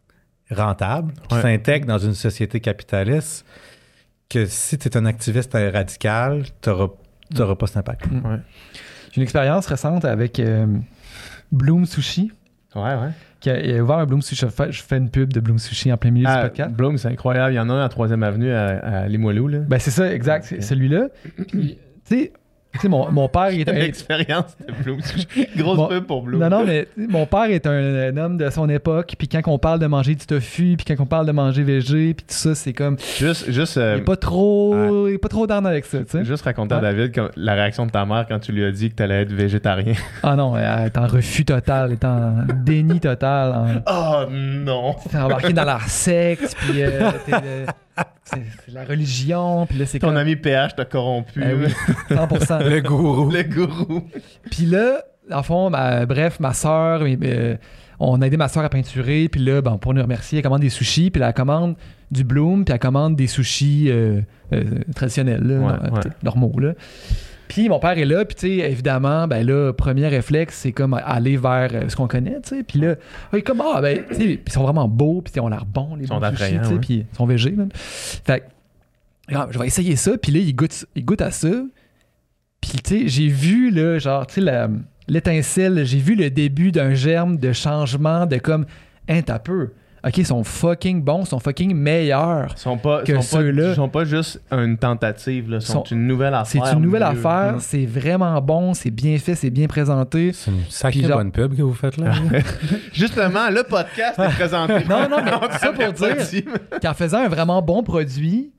rentable, qui Ouais. s'intègre dans une société capitaliste, que si tu es un activiste radical, tu n'auras pas cet impact. Ouais. J'ai une expérience récente avec euh, Bloom Sushi. Ouais, ouais. Qui a, il a ouvert un Bloom Sushi. Je fais, je fais une pub de Bloom Sushi en plein milieu Ah, du podcast. Bloom, c'est incroyable. Il y en a un à troisième avenue à, à Limoilou. Là. Ben, c'est ça, exact. Okay. C'est celui-là. Puis, tu sais, tu sais, mon, mon père, il est un... L'expérience de Bloom. Grosse Bon, pub pour Bloom. Non, non, mais mon père est un, un homme de son époque. Puis quand on parle de manger du tofu, puis quand on parle de manger végé, puis tout ça, c'est comme... Juste... juste euh, il est pas trop... Ouais. Il est pas trop down avec ça, tu sais. Juste raconter ouais. à David comme, la réaction de ta mère quand tu lui as dit que t'allais être végétarien. Ah non, elle est en refus total, elle est en déni total. En... Oh non! T'es embarqué dans la secte, puis euh, t'es, euh, c'est, c'est la religion, puis là, c'est Ton comme... ami P H t'a corrompu. Eh oui, cent pour cent. Le gourou. Le gourou. Puis là, en fond, bah, bref, ma soeur, euh, on a aidé ma soeur à peinturer, puis là, ben, pour nous remercier, elle commande des sushis, puis là, elle commande du Bloom, puis elle commande des sushis euh, euh, traditionnels, là, ouais, ouais. normaux, là. Puis mon père est là, puis tu sais, évidemment, ben là, premier réflexe, c'est comme aller vers euh, ce qu'on connaît, tu sais. Puis là, il est comme, ah, ben, tu sais, puis ils sont vraiment beaux, puis ils ont l'air bons, les ils bons sont sushis, tu sais, ouais. puis ils sont végés, même. Fait que, je vais essayer ça, puis là, il goûte, il goûte à ça. Puis tu sais, j'ai vu, là, genre, tu sais, la, l'étincelle, j'ai vu le début d'un germe de changement, de comme, hein, t'as peu. OK, ils sont fucking bons, ils sont fucking meilleurs Ils sont pas, que sont ceux-là. Pas, ils sont pas juste une tentative, là. Ils sont, sont une nouvelle affaire. C'est une nouvelle mieux. affaire, Mmh. c'est vraiment bon, c'est bien fait, c'est bien présenté. C'est une sacrée genre... bonne pub que vous faites là. Justement, le podcast est présenté. Non, non, mais ça pour dire qu'en faisant un vraiment bon produit,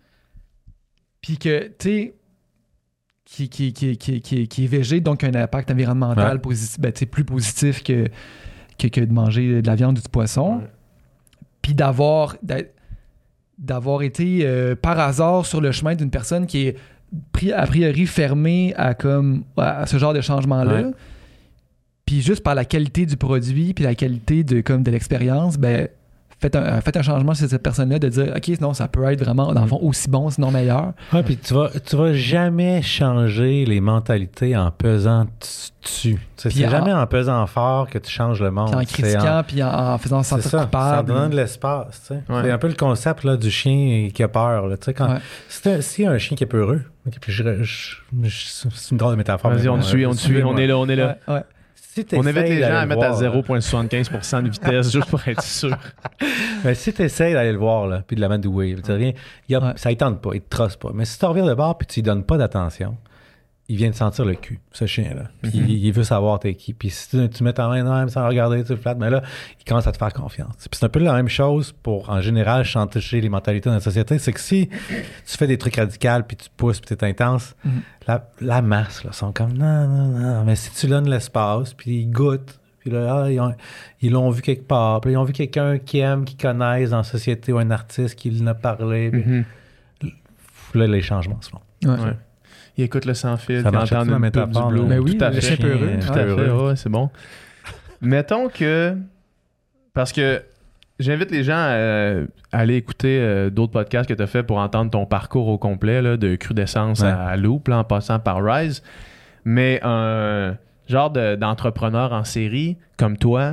puis que, tu sais, qui, qui, qui, qui, qui, qui est végé, donc un impact environnemental ouais. positif, ben, plus positif que, que, que de manger de la viande ou du poisson. Ouais. Puis d'avoir, d'avoir été euh, par hasard sur le chemin d'une personne qui est a priori fermée à, comme, à ce genre de changement-là. Ouais. Puis juste par la qualité du produit puis la qualité de, comme, de l'expérience, ben, faites un, faites un changement chez cette personne-là de dire OK, non, ça peut être vraiment, dans le fond, aussi bon, sinon meilleur. Ouais, puis tu vas, tu vas jamais changer les mentalités en pesant dessus. C'est en, jamais en pesant fort que tu changes le monde. Puis en critiquant, puis en, en faisant se sentir coupable. C'est en donnant de l'espace. Tu sais. Ouais. C'est un peu le concept là, du chien qui a peur. Là, tu sais, quand, ouais. si, si un chien qui est peureux, okay, puis je, je, je, c'est une drôle de métaphore. Vas-y, on te suit, on te suit, on est là, on est là. Ouais, ouais. Si on invite les gens à mettre voir, à zéro virgule soixante-quinze pour cent de vitesse juste pour être sûr. Mais si tu essaies d'aller le voir, là, puis de la mettre du wave, rien, y a, ouais. ça ne tente pas, il ne te trosse pas. Mais si tu reviens de bord puis tu lui donnes pas d'attention, il vient de sentir le cul, ce chien-là. Puis mm-hmm. il, il veut savoir t'es qui. Puis si tu, tu mets ta main même sans regarder, tu le flattes, mais là, il commence à te faire confiance. Puis c'est un peu la même chose pour, en général, chanter les mentalités dans la société. C'est que si tu fais des trucs radicaux, puis tu pousses, puis tu es intense, mm-hmm. la, la masse, là, sont comme non, non, non. Mais si tu donnes l'espace, puis ils goûtent, puis là, ah, ils, ont, ils l'ont vu quelque part, puis ils ont vu quelqu'un qui aime, qui connaisse dans la société, ou un artiste qui en a parlé, puis mm-hmm. là, les changements se font. Ouais. Ouais. Il écoute le sans fil, ça marche entend une métaphore. du Mais oui, tout à fait. Chien peureux. Tout à fait, ouais, c'est bon. Mettons que... Parce que j'invite les gens à, à aller écouter euh, d'autres podcasts que tu as fait pour entendre ton parcours au complet, là, de Crudescence ouais. à, à Loop, là, en passant par Rise. Mais un genre de, d'entrepreneur en série comme toi,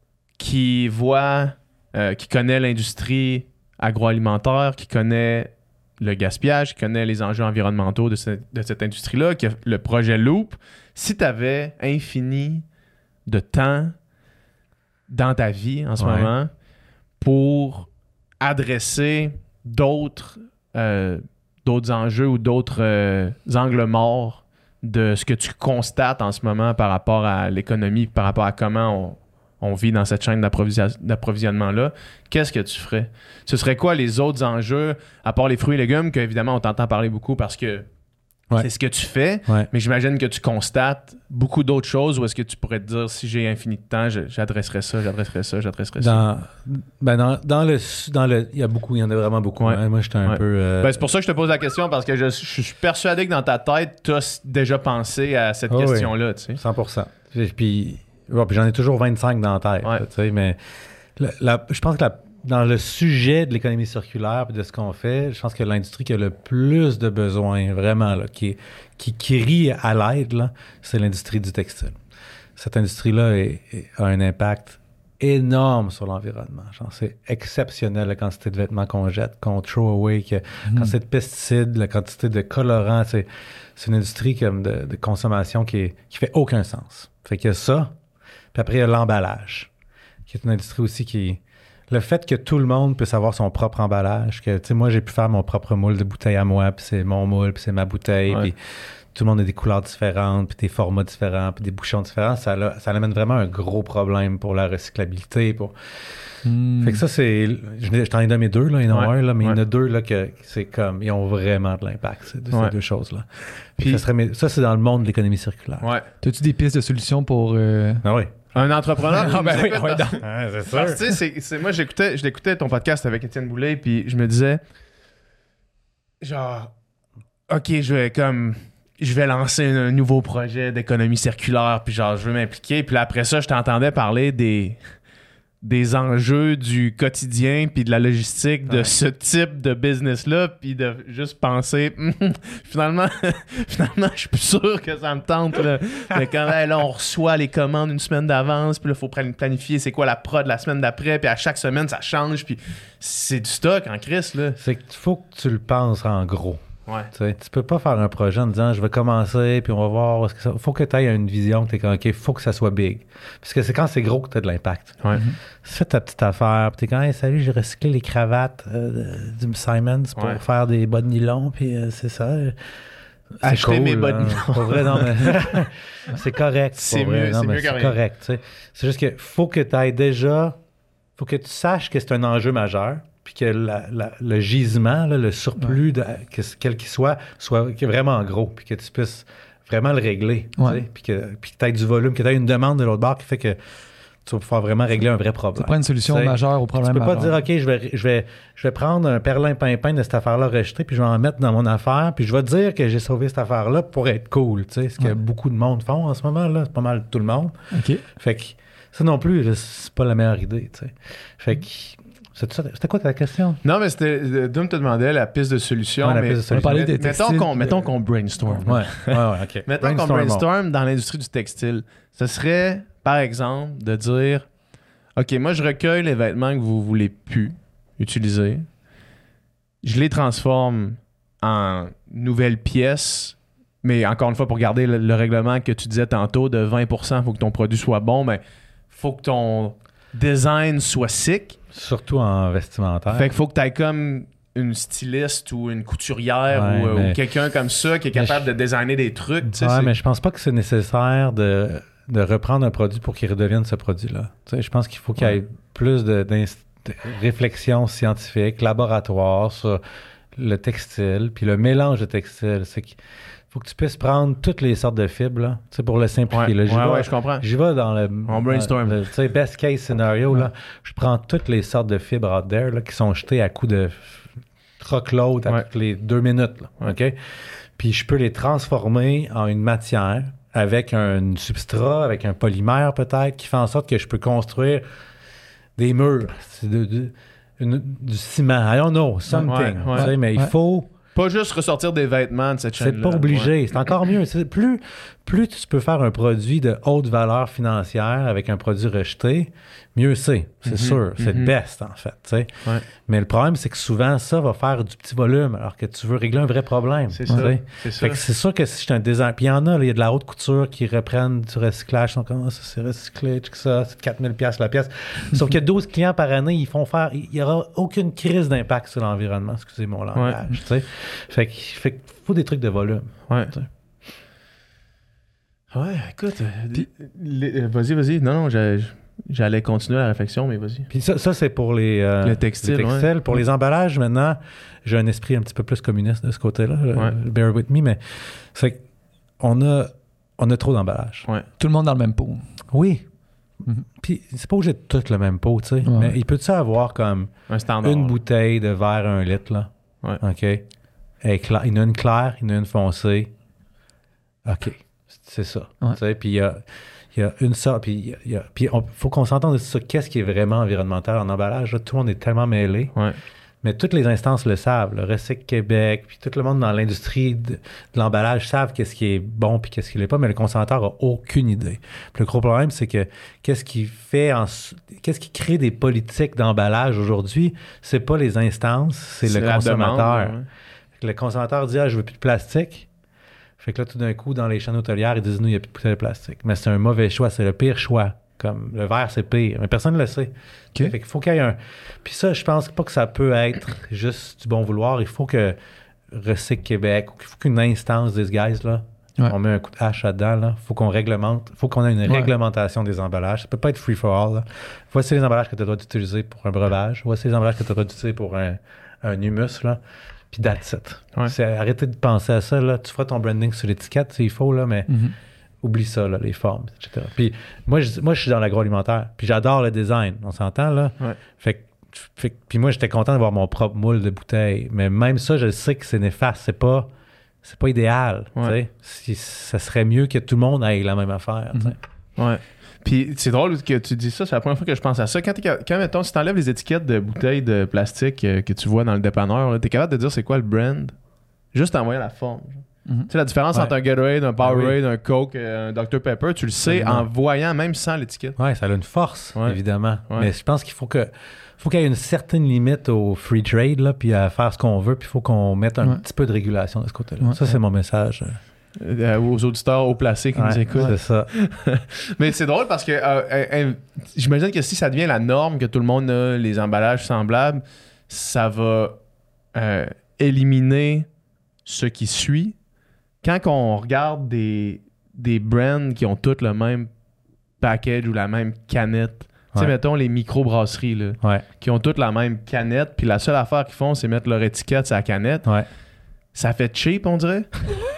qui voit, euh, qui connaît l'industrie agroalimentaire, qui connaît le gaspillage, qui connaît les enjeux environnementaux de, ce, de cette industrie-là, qui a le projet Loop, si tu avais infini de temps dans ta vie en ce ouais. moment pour adresser d'autres, euh, d'autres enjeux ou d'autres euh, angles morts de ce que tu constates en ce moment par rapport à l'économie, par rapport à comment on on vit dans cette chaîne d'approvision- d'approvisionnement-là, qu'est-ce que tu ferais? Ce serait quoi les autres enjeux, à part les fruits et légumes, qu'évidemment, on t'entend parler beaucoup parce que ouais. c'est ce que tu fais, ouais. mais j'imagine que tu constates beaucoup d'autres choses, ou est-ce que tu pourrais te dire, si j'ai infini de temps, je, j'adresserais ça, j'adresserais ça, j'adresserais dans, ça? Ben dans, dans le... Dans le il y a beaucoup, il y en a vraiment beaucoup. Ouais. Hein? Moi, j'étais un ouais. peu... Euh... Ben, c'est pour ça que je te pose la question, parce que je, je suis persuadé que dans ta tête, tu as déjà pensé à cette oh, question-là. Oui. Tu sais. cent pour cent. Puis... Ouais, puis j'en ai toujours vingt-cinq dans la tête. Ouais. Là, mais la, la, je pense que la, dans le sujet de l'économie circulaire et de ce qu'on fait, je pense que l'industrie qui a le plus de besoins, vraiment, là, qui, qui, qui rit à l'aide, là, c'est l'industrie du textile. Cette industrie-là est, est, a un impact énorme sur l'environnement. Genre, c'est exceptionnel la quantité de vêtements qu'on jette, qu'on throw away, que, mm. la quantité de pesticides, la quantité de colorants. C'est, c'est une industrie comme de, de consommation qui, est, qui fait aucun sens. Fait que ça... Puis après, il y a l'emballage. qui est une industrie aussi qui... Le fait que tout le monde puisse avoir son propre emballage, que, tu sais, moi, j'ai pu faire mon propre moule de bouteille à moi, puis c'est mon moule, puis c'est ma bouteille, Ouais. puis tout le monde a des couleurs différentes, puis des formats différents, puis des bouchons différents, ça, a- ça amène vraiment un gros problème pour la recyclabilité, pour... Hmm. Fait que ça, c'est... Je, je t'en ai donné deux, là, il y en a Ouais. un, là, mais il y en a Ouais. deux, là, que c'est comme... Ils ont vraiment de l'impact, ces deux, Ouais. ces deux choses-là. Puis- Puis ça, serait mes- ça, c'est dans le monde de l'économie circulaire. Ouais. T'as-tu des pistes de solutions pour. euh, Ah oui. Un entrepreneur. Ah, ben qui oui, nous écoute ouais, dans- donc. Ah, c'est Parce que, tu sais, c'est- c'est- moi, j'écoutais, je l'écoutais ton podcast avec Étienne Boulay, puis je me disais, genre, OK, je vais comme, je vais lancer un, un nouveau projet d'économie circulaire, puis genre, je veux m'impliquer. Puis là, après ça, je t'entendais parler des, des enjeux du quotidien, puis de la logistique de Ouais. ce type de business-là, puis de juste penser, Hum, finalement, finalement, je suis plus sûr que ça me tente. Là. Mais quand hey, là, on reçoit les commandes une semaine d'avance, puis là, il faut plan- planifier c'est quoi la prod la semaine d'après, puis à chaque semaine, ça change, puis c'est du stock en crise, là. C'est qu'il faut que tu le penses en gros. Ouais. Tu sais, tu peux pas faire un projet en disant je vais commencer puis on va voir où est-ce que ça. Faut que tu aies une vision que tu es comme OK, faut que ça soit big. Parce que c'est quand c'est gros que tu as de l'impact. Ouais. Fais ta petite affaire, puis t'es comme hey, salut, j'ai recyclé les cravates euh, de- du Simons pour Ouais. faire des bas de nylon, puis euh, c'est ça. C'est Acheter mes bas de hein. nylon. Pour vrai, non, mais c'est correct. C'est pour vrai. mieux- Non, c'est mais mieux que c'est rien. correct. Tu sais. C'est juste que faut que tu ailles déjà, faut que tu saches que c'est un enjeu majeur, puis que la- la- le gisement, là, le surplus, de, que, quel qu'il soit, soit qui est vraiment gros, puis que tu puisses vraiment le régler. tu Ouais. sais, Puis que tu aies du volume, que tu aies une demande de l'autre bord qui fait que tu vas pouvoir vraiment régler un vrai Ça problème. prend une solution T'sais, majeure au Tu problème peux pas majeur. dire, OK, je vais, je vais, je vais prendre un perlin-pimpin de cette affaire-là rejetée, puis je vais en mettre dans mon affaire, puis je vais dire que j'ai sauvé cette affaire-là pour être cool. Tu sais, ce que Ouais. beaucoup de monde font en ce moment, là, c'est pas mal tout le monde. OK. Fait que ça non plus, là, c'est pas la meilleure idée. Tu sais. Fait que c'est ça- c'était quoi ta question? Non, mais c'était. euh, Dom te demandait la piste de solution. Ouais, la mais piste de solution. On va parler des mettons textiles, qu'on puis, mettons euh, qu'on brainstorm. Ouais, ouais, ouais, OK. Mettons qu'on Brainstorm. brainstorm dans l'industrie du textile. Ce serait, par exemple, de dire OK, moi, je recueille les vêtements que vous voulez plus utiliser. Je les transforme en nouvelles pièces. Mais encore une fois, pour garder le, le règlement que tu disais tantôt de vingt pour cent, il faut que ton produit soit bon, mais faut que ton design soit sick. Surtout en vestimentaire. Fait qu'il faut que tu aies comme une styliste ou une couturière Ouais, ou, euh, mais- ou quelqu'un comme ça qui est Mais capable je- de designer des trucs. tu sais, Ouais, c'est- mais je pense pas que c'est nécessaire de, de reprendre un produit pour qu'il redevienne ce produit-là. Tu sais, je pense qu'il faut qu'il y ait plus de, d'inst- de réflexion scientifique, laboratoire sur le textile, puis le mélange de textile. C'est qu'il faut que tu puisses prendre toutes les sortes de fibres, là, tu sais, pour le simplifier. Ouais, là. J'y ouais, vais- ouais, je comprends. J'y vais dans le... On brainstorm. dans le, tu sais, best case scenario, là. Je prends toutes les sortes de fibres out there, là, qui sont jetées à coups de truckload à Ouais. toutes les deux minutes, là, OK? Puis je peux les transformer en une matière avec un substrat, avec un polymère peut-être, qui fait en sorte que je peux construire des murs. C'est de- de- une- du ciment. I don't know, something. Ouais, ouais. tu sais, mais il Ouais. faut... Pas juste ressortir des vêtements de cette chaîne-là. C'est pas obligé. Ouais. C'est encore mieux. C'est plus, plus tu peux faire un produit de haute valeur financière avec un produit rejeté, mieux c'est. C'est Mhm, sûr. C'est mhm. le best, en fait. tu sais. Ouais. Mais le problème, c'est que souvent, ça va faire du petit volume alors que tu veux régler un vrai problème. C'est tu ça. sais. C'est ça. Fait que c'est sûr que si je suis un design... Puis il y en a, là, il y a de la haute couture qui reprennent du recyclage. Ils sont comme, ah, ça, c'est recyclé, tout ça, c'est quatre mille dollars la pièce. Sauf qu'il y a douze clients par année, ils font faire... Il n'y aura aucune crise d'impact sur l'environnement, excusez mon langage. tu sais. Fait que fait qu'il faut des trucs de volume. Ouais. tu sais. Ouais, écoute. euh, les- euh, vas-y, vas-y. Non, non, j'ai- j'allais continuer la réflexion, mais vas-y. Puis ça, ça c'est pour les, euh, Le textile, les textiles. ouais. Pour les emballages, maintenant, j'ai un esprit un petit peu plus communiste de ce côté-là. euh, Ouais. Bear with me, mais c'est qu'on a, on a trop d'emballages. Ouais. Tout le monde dans le même pot. Oui. Mhm. Puis c'est pas obligé de tout le même pot, tu sais. Ouais. Mais il peut-tu avoir comme Un standard. une bouteille de verre un litre, là? Ouais. OK. Elle est claire- il y en a une claire, il y en a une foncée. OK. C'est ça. Ouais. Tu sais, puis il y a, il y a une sorte, puis il y a- il y a- puis il faut qu'on s'entende sur qu'est-ce qui est vraiment environnemental en emballage. Là, tout le monde est tellement mêlé. Ouais. Mais toutes les instances le savent. Le Recyc Québec, puis tout le monde dans l'industrie de, de l'emballage savent qu'est-ce qui est bon puis qu'est-ce qui l'est pas, mais le consommateur a aucune idée. Puis le gros problème, c'est que qu'est-ce qui fait, en, qu'est-ce qui crée des politiques d'emballage aujourd'hui, c'est pas les instances, c'est, le la consommateur. demande, ouais. Fait que le consommateur dit ah je veux plus de plastique. Fait que là tout d'un coup dans les chaînes hôtelières ils disent nous il n'y a plus de bouteilles de plastique. Mais c'est un mauvais choix, c'est le pire choix Comme, le verre, c'est pire. Mais personne ne le sait. Okay. Fait qu'il faut qu'il y ait un... Puis ça, je pense pas que ça peut être juste du bon vouloir. Il faut que Recycle Québec, il faut qu'une instance des guys, là, ouais. on met un coup de hache là-dedans, là. Il faut qu'on réglemente. Il faut qu'on ait une ouais. réglementation des emballages. Ça peut pas être free for all. Là. Voici les emballages que tu as le droit d'utiliser pour un breuvage. Voici les emballages que tu as le droit d'utiliser pour un, un humus, là. Puis that's it. Ouais. C'est, arrêtez de penser à ça, là. Tu feras ton branding sur l'étiquette, s'il faut, là, mais mm-hmm. oublie ça, là, les formes, et cetera. Puis moi, je, moi, je suis dans l'agroalimentaire. Puis j'adore le design. On s'entend, là? Ouais. Fait que Fait, puis moi, j'étais content d'avoir mon propre moule de bouteille. Mais même ça, je sais que c'est néfaste. C'est pas, c'est pas idéal. Ouais. Si, ça serait mieux que tout le monde ait la même affaire. Mm-hmm. Ouais. Puis c'est drôle que tu dis ça. C'est la première fois que je pense à ça. Quand, quand mettons, si tu enlèves les étiquettes de bouteilles de plastique euh, que tu vois dans le dépanneur, tu es capable de dire c'est quoi le brand juste en voyant la forme. Mm-hmm. Tu sais, la différence ouais. entre un Gatorade, un Powerade, ah, oui. un Coke, un docteur Pepper, tu le sais mm-hmm. en voyant, même sans l'étiquette. Oui, ça a une force, ouais. évidemment. Ouais. Mais je pense qu'il faut que faut qu'il y ait une certaine limite au free trade, là, puis à faire ce qu'on veut, puis il faut qu'on mette un ouais. petit peu de régulation de ce côté-là. Ouais. Ça, c'est mon message. Euh, aux auditeurs haut placés qui ouais, nous écoutent. C'est ça. Mais c'est drôle parce que euh, euh, j'imagine que si ça devient la norme, que tout le monde a les emballages semblables, ça va euh, éliminer ce qui suit. Quand on regarde des, des brands qui ont tous le même package ou la même canette, tu sais, ouais. mettons les micro-brasseries, là, ouais. qui ont toutes la même canette, puis la seule affaire qu'ils font, c'est mettre leur étiquette sur la canette. Ouais. Ça fait cheap, on dirait.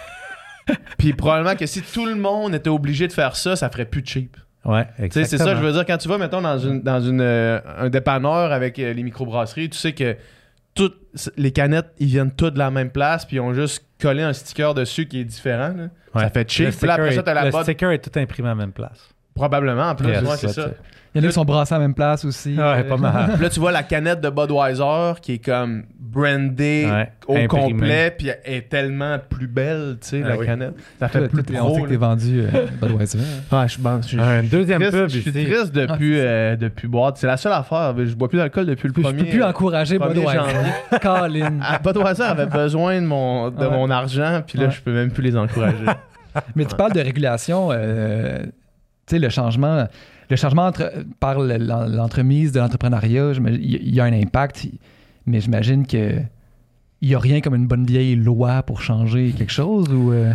Puis probablement que si tout le monde était obligé de faire ça, ça ferait plus cheap. Ouais, exactement. C'est ça, je veux dire, quand tu vas, mettons, dans, une, dans une, euh, un dépanneur avec euh, les micro-brasseries, tu sais que toutes les canettes, ils viennent toutes de la même place, puis ils ont juste collé un sticker dessus qui est différent. Là. Ouais. Ça fait cheap. Le sticker, après ça, t'as la le botte... sticker est tout imprimé à la même place. Probablement, en plus. Yeah, ouais, c'est c'est ça. ça. Il y en a qui sont brassés à la même place aussi. Ouais, euh... pas mal. Puis là, tu vois la canette de Budweiser qui est comme brandée ouais, au imprimé. complet, puis elle est tellement plus belle, tu sais, ah, la oui. canette. Ça fait plus pro. On sait que t'es vendu euh, Budweiser. Ouais, je pense. Un deuxième triste, pub. Je suis triste depuis, euh, depuis boire. C'est la seule affaire. Je bois plus d'alcool depuis le je premier. Je peux plus encourager Budweiser. Colin. Budweiser avait besoin de mon, de ouais. mon argent, puis là, ouais. je peux même plus les encourager. Mais tu parles de régulation, euh, tu sais, le changement... Le changement entre, par l'entremise de l'entrepreneuriat, il y a un impact, mais j'imagine qu'il n'y a rien comme une bonne vieille loi pour changer quelque chose ou... Euh...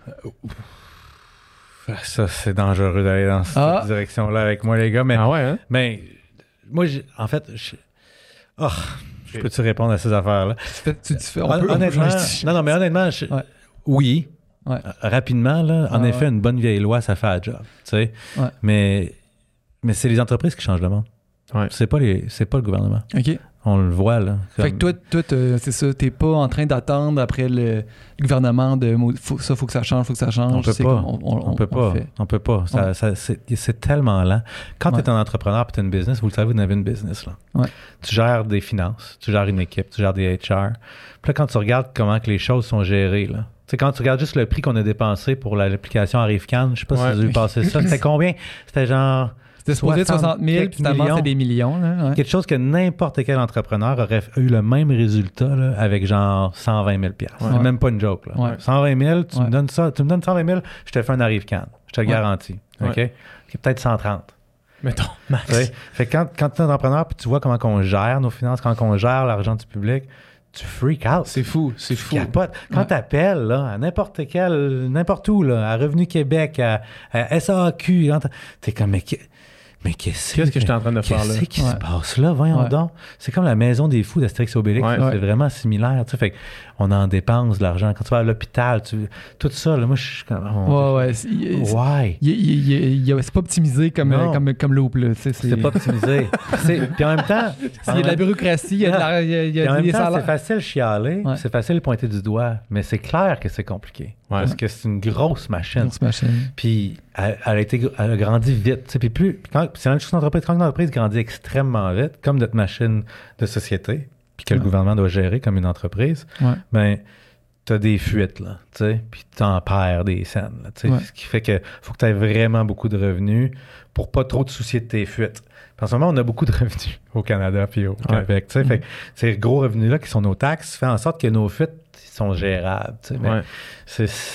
Ça, c'est dangereux d'aller dans cette ah. direction-là avec moi, les gars. Mais, ah ouais, hein? mais moi, en fait, je, oh, je peux-tu répondre à ces affaires-là? Tu, tu, tu fais, on Hon, peut, honnêtement, on peut... non, non, mais honnêtement, je, ouais. oui. Ouais. Rapidement, là, en ah, effet, ouais. une bonne vieille loi, ça fait un job. Tu sais? Ouais. Mais... Mais c'est les entreprises qui changent le monde. Ouais. C'est pas les, c'est pas le gouvernement. OK. On le voit, là. Comme... Fait que toi, toi c'est ça, t'es pas en train d'attendre après le, le gouvernement de faut, ça, faut que ça change, faut que ça change. On peut c'est pas. On, on, on, on peut on pas. On peut pas. Ça, ouais. ça, c'est, c'est tellement lent. Quand ouais. t'es un entrepreneur et t'as une business, vous le savez, vous avez une business, là. Ouais. Tu gères des finances, tu gères une équipe, tu gères des H R. Puis là, quand tu regardes comment que les choses sont gérées, là. Tu sais, quand tu regardes juste le prix qu'on a dépensé pour la, l'application Arrive-Can, je sais pas ouais. si vous avez vu passer ça. C'était combien? C'était genre... C'était supposé soixante mille, puis finalement, c'est des millions. Là, ouais. Quelque chose que n'importe quel entrepreneur aurait eu le même résultat là, avec genre cent vingt mille dollars. Ouais. C'est même pas une joke. Là. Ouais. cent vingt mille, tu, ouais. me donnes ça, tu me donnes cent vingt mille, je te fais un Arrive-Can. Je te le ouais. garantis. OK? Ouais. Peut-être cent trente. Mettons, max. Ouais. Fait que quand, quand tu es un entrepreneur puis tu vois comment on gère nos finances, comment on gère l'argent du public, tu freak out. C'est fou, c'est fou. Capote. Quand ouais. tu appelles là, à n'importe quel, n'importe où, là, à Revenu Québec, à, à S A Q, t'es comme... Mais, Mais qu'est-ce, qu'est-ce que je suis en train de faire là? Qu'est-ce qui ouais. se passe là? Voyons ouais. donc. C'est comme la maison des fous d'Astérix et Obélix. Ouais. C'est Ouais. vraiment similaire. Tu sais, fait on en dépense de l'argent. Quand tu vas à l'hôpital, tu... tout ça, là, moi, je suis comme... Oh, ouais, ouais. C'est, Why? Il, il, il, il, c'est pas optimisé comme, euh, comme, comme Loop. Là. C'est, c'est... c'est pas optimisé. Puis en même temps... Il y a de la bureaucratie, il y a, de la, il y a, il y a en des même temps, salaires. c'est facile de chialer, ouais. c'est facile de pointer du doigt, mais c'est clair que c'est compliqué. Ouais. Parce que c'est une grosse machine. Grosse machine. Puis elle, elle, a été, elle a grandi vite. Puis plus, puis quand, c'est la même chose qu'une quand une entreprise grandit extrêmement vite, comme notre machine de société, puis que ouais. le gouvernement doit gérer comme une entreprise, ouais. ben tu as des fuites, là, tu sais, puis tu en perds des scènes, là, tu sais, ouais. ce qui fait que faut que tu aies vraiment beaucoup de revenus pour pas trop te soucier de tes fuites. Puis en ce moment, on a beaucoup de revenus au Canada puis au ouais. Québec, tu sais, mmh. fait que ces gros revenus-là qui sont nos taxes fait en sorte que nos fuites sont gérables, tu sais, mais ouais. c'est...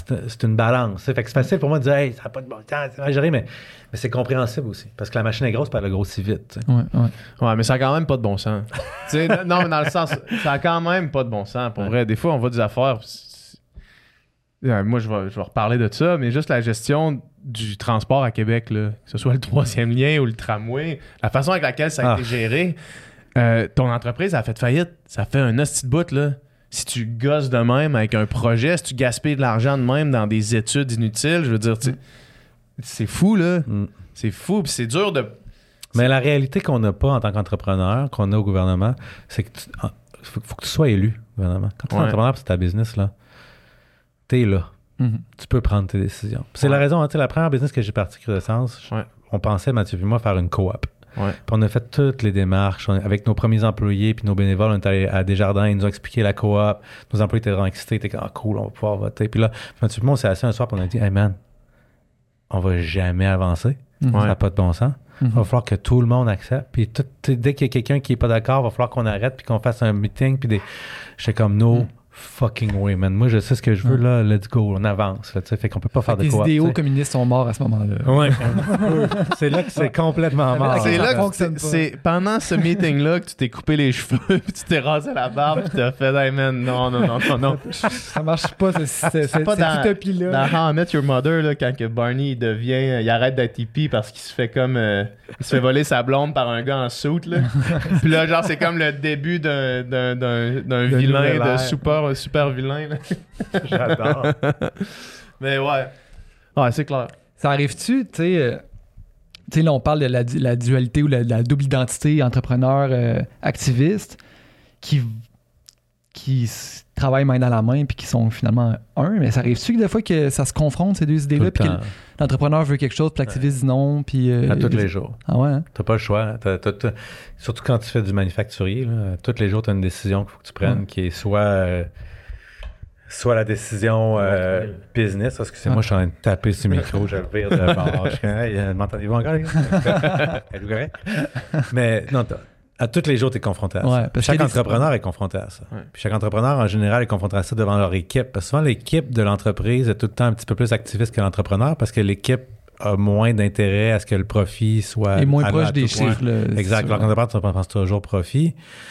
c'est, c'est une balance. Fait que c'est facile pour moi de dire, hey, ça n'a pas de bon temps, c'est mal géré, mais, mais c'est compréhensible aussi. Parce que la machine est grosse, puis elle a grossi vite. Ouais, ouais. Ouais, mais ça a quand même pas de bon sens. T'sais, non, mais dans le sens, ça a quand même pas de bon sens. Pour ouais. vrai, des fois, on voit des affaires. Euh, moi, je vais, je vais reparler de ça, mais juste la gestion du transport à Québec, là, que ce soit le troisième lien ou le tramway, la façon avec laquelle ça a ah. été géré, euh, ton entreprise a fait faillite. Ça fait un hostie de bout, là. Si tu gosses de même avec un projet, si tu gaspilles de l'argent de même dans des études inutiles, je veux dire, mm. c'est fou, là. Mm. C'est fou, puis c'est dur de... Mais la réalité qu'on n'a pas en tant qu'entrepreneur, qu'on a au gouvernement, c'est que tu, faut, faut que tu sois élu, gouvernement. Quand tu es ouais. entrepreneur, c'est ta business, là. T'es là. Mm-hmm. Tu peux prendre tes décisions. Puis c'est ouais. la raison, hein, la première business que j'ai partie, Crudescence, ouais. on pensait, Mathieu et moi, faire une coop. Ouais. Puis on a fait toutes les démarches. On, avec nos premiers employés puis nos bénévoles, on est allé à Desjardins, ils nous ont expliqué la coop. Nos employés étaient vraiment excités, ils étaient comme, ah, cool, on va pouvoir voter. Puis là, Mathieu et moi, on s'est assis un soir et on a dit, hey man, on va jamais avancer. Mm-hmm. Ça n'a pas de bon sens. Mm-hmm. Il va falloir que tout le monde accepte. Puis tout, dès qu'il y a quelqu'un qui n'est pas d'accord, il va falloir qu'on arrête puis qu'on fasse un meeting. Puis des... j'étais comme, no. Mm. Fucking way, man. Moi, je sais ce que je veux, là. Let's go. On avance, là, tu sais. Fait qu'on peut pas faire de quoi. Les idéaux communistes sont morts à ce moment-là. Ouais. C'est là que c'est complètement mort. C'est là que c'est, c'est pendant ce meeting-là que tu t'es coupé les cheveux, puis tu t'es rasé la barbe, puis t'as fait, hey man, non, non, non, non, non. Ça marche pas, c'est, c'est, c'est, pas cette dans, utopie-là. Dans How I Met Your Mother, là, quand que Barney il devient, il arrête d'être hippie parce qu'il se fait comme, euh, il se fait voler sa blonde par un gars en suit, là. Puis là, genre, c'est comme le début d'un, d'un, d'un, d'un vilain, de super, super vilain. J'adore. Mais ouais. Ouais, c'est clair. Ça arrive-tu, tu sais, euh, tu sais, là, on parle de la, la dualité ou la, la double identité entrepreneur-activiste euh, qui, qui travaillent main dans la main puis qui sont finalement un. Mais ça arrive-tu que des fois que ça se confronte, ces deux idées-là, puis que l'entrepreneur veut quelque chose, puis l'activiste dit non, puis... Euh, à tous les jours. Ah ouais? Hein? T'as pas le choix. T'as, t'as, t'as, surtout quand tu fais du manufacturier, là, tous les jours, t'as une décision qu'il faut que tu prennes ouais. qui est soit... Euh, soit la décision euh, business, parce que c'est ah. moi, je suis en train de taper sur le micro, je le vire de bord. Je hey, m'entendez-vous encore, les gars? Êtes-vous correct? Mais non, à tous les jours, tu es confronté à ça. Ouais, chaque entrepreneur est confronté à ça. Ouais. Puis chaque entrepreneur, en général, est confronté à ça devant leur équipe. Parce que souvent, l'équipe de l'entreprise est tout le temps un petit peu plus activiste que l'entrepreneur parce que l'équipe a moins d'intérêt à ce que le profit soit... Et moins proche des chiffres. Là, exact. L'entrepreneur, tu penses toujours profit.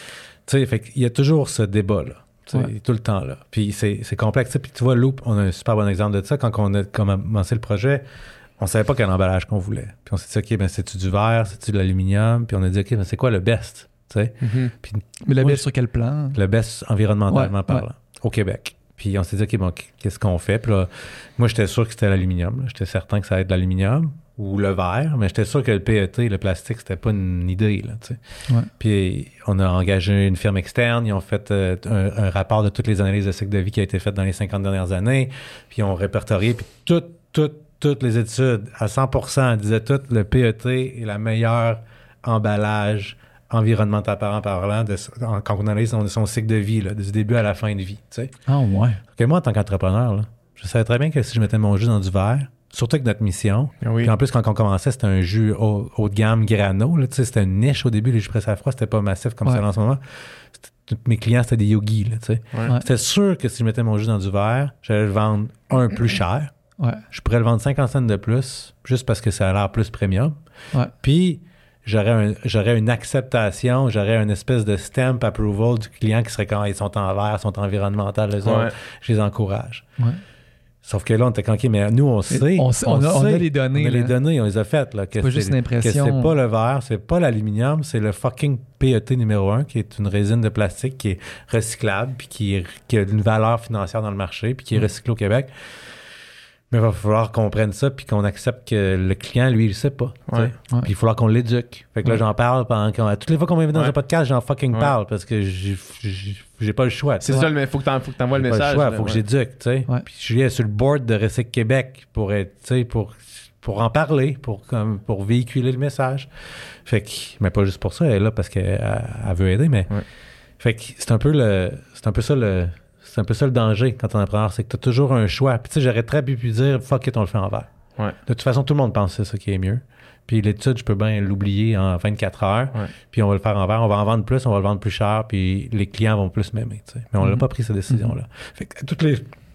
Tu sais, fait qu'il y a toujours ce débat-là. Ouais. Tout le temps là. Puis c'est, c'est complexe. Puis tu vois, Loop, on a un super bon exemple de ça. Quand on a commencé le projet, on savait pas quel emballage qu'on voulait. Puis on s'est dit, OK, ben c'est-tu du verre, c'est-tu de l'aluminium? Puis on a dit, OK, ben c'est quoi le best? Mm-hmm. Puis, mais le moi, best sur quel plan? Le best environnementalement ouais, parlant, ouais. au Québec. Puis on s'est dit, OK, bon, qu'est-ce qu'on fait? Puis là, moi, j'étais sûr que c'était l'aluminium. Là. J'étais certain que ça allait être de l'aluminium ou le verre, mais j'étais sûr que le P E T, le plastique, c'était pas une idée. Là, tu sais. Ouais. Puis on a engagé une firme externe, ils ont fait euh, un, un rapport de toutes les analyses de cycle de vie qui a été fait dans les cinquante dernières années, puis ils ont répertorié, puis toutes, toutes, toutes les études, à cent pour cent, disaient toutes, le P E T est la meilleure emballage environnemental parlant, de, quand on analyse son, son cycle de vie, là, du début à la fin de vie. Tu sais. Ah ouais. Que moi, en tant qu'entrepreneur, là, je savais très bien que si je mettais mon jus dans du verre, surtout avec notre mission, oui. Puis en plus, quand on commençait, c'était un jus haut, haut de gamme grano, là, tu sais, c'était une niche au début, les jus pressés à froid, c'était pas massif comme ouais. ça en ce moment. C'était, mes clients, c'était des yogis. Là, tu sais. Ouais. C'était sûr que si je mettais mon jus dans du verre, j'allais le vendre, un, plus cher. Ouais. Je pourrais le vendre cinquante cents de plus, juste parce que ça a l'air plus premium. Ouais. Puis, J'aurais, un, j'aurais une acceptation, j'aurais une espèce de stamp approval du client qui serait quand ils sont en vert, sont environnementaux, les autres, ouais. je les encourage. Ouais. Sauf que là, on était conquis, mais nous, on sait. On, on, on, a, sait, on a les données. On a là. les données, on les a faites. Là, que c'est pas juste une impression. Que c'est pas le verre, c'est pas l'aluminium, c'est le fucking P E T numéro un, qui est une résine de plastique qui est recyclable, puis qui, est, qui a une valeur financière dans le marché, puis qui est recyclée au Québec. Mais il va falloir qu'on prenne ça puis qu'on accepte que le client, lui, il le sait pas. Ouais, ouais. Puis il va falloir qu'on l'éduque. Fait que là, ouais. j'en parle pendant qu'on... Toutes les fois qu'on m'invite dans ouais. un podcast, j'en fucking ouais. parle parce que j'ai, j'ai, j'ai pas le choix. C'est ça, mais il faut que tu envoies le message. Il faut ouais. que j'éduque, tu sais. Ouais. Puis je suis sur le board de Recycle Québec pour être, tu sais, pour, pour en parler, pour, comme, pour véhiculer le message. Fait que, mais pas juste pour ça, elle est là parce qu'elle elle veut aider, mais... Ouais. Fait que c'est un peu le... C'est un peu ça le... C'est un peu ça le danger quand t'es entrepreneur, c'est que t'as toujours un choix. Puis tu sais, j'aurais très bien pu dire « fuck it, on le fait en verre ouais. ». De toute façon, tout le monde pense que c'est ça qui est mieux. Puis l'étude, je peux bien l'oublier en vingt-quatre heures. Ouais. Puis on va le faire en verre, on va en vendre plus, on va le vendre plus cher, puis les clients vont plus m'aimer. Tu sais. Mais on n'a mm-hmm. pas pris cette décision-là. Mm-hmm. Fait que toutes les,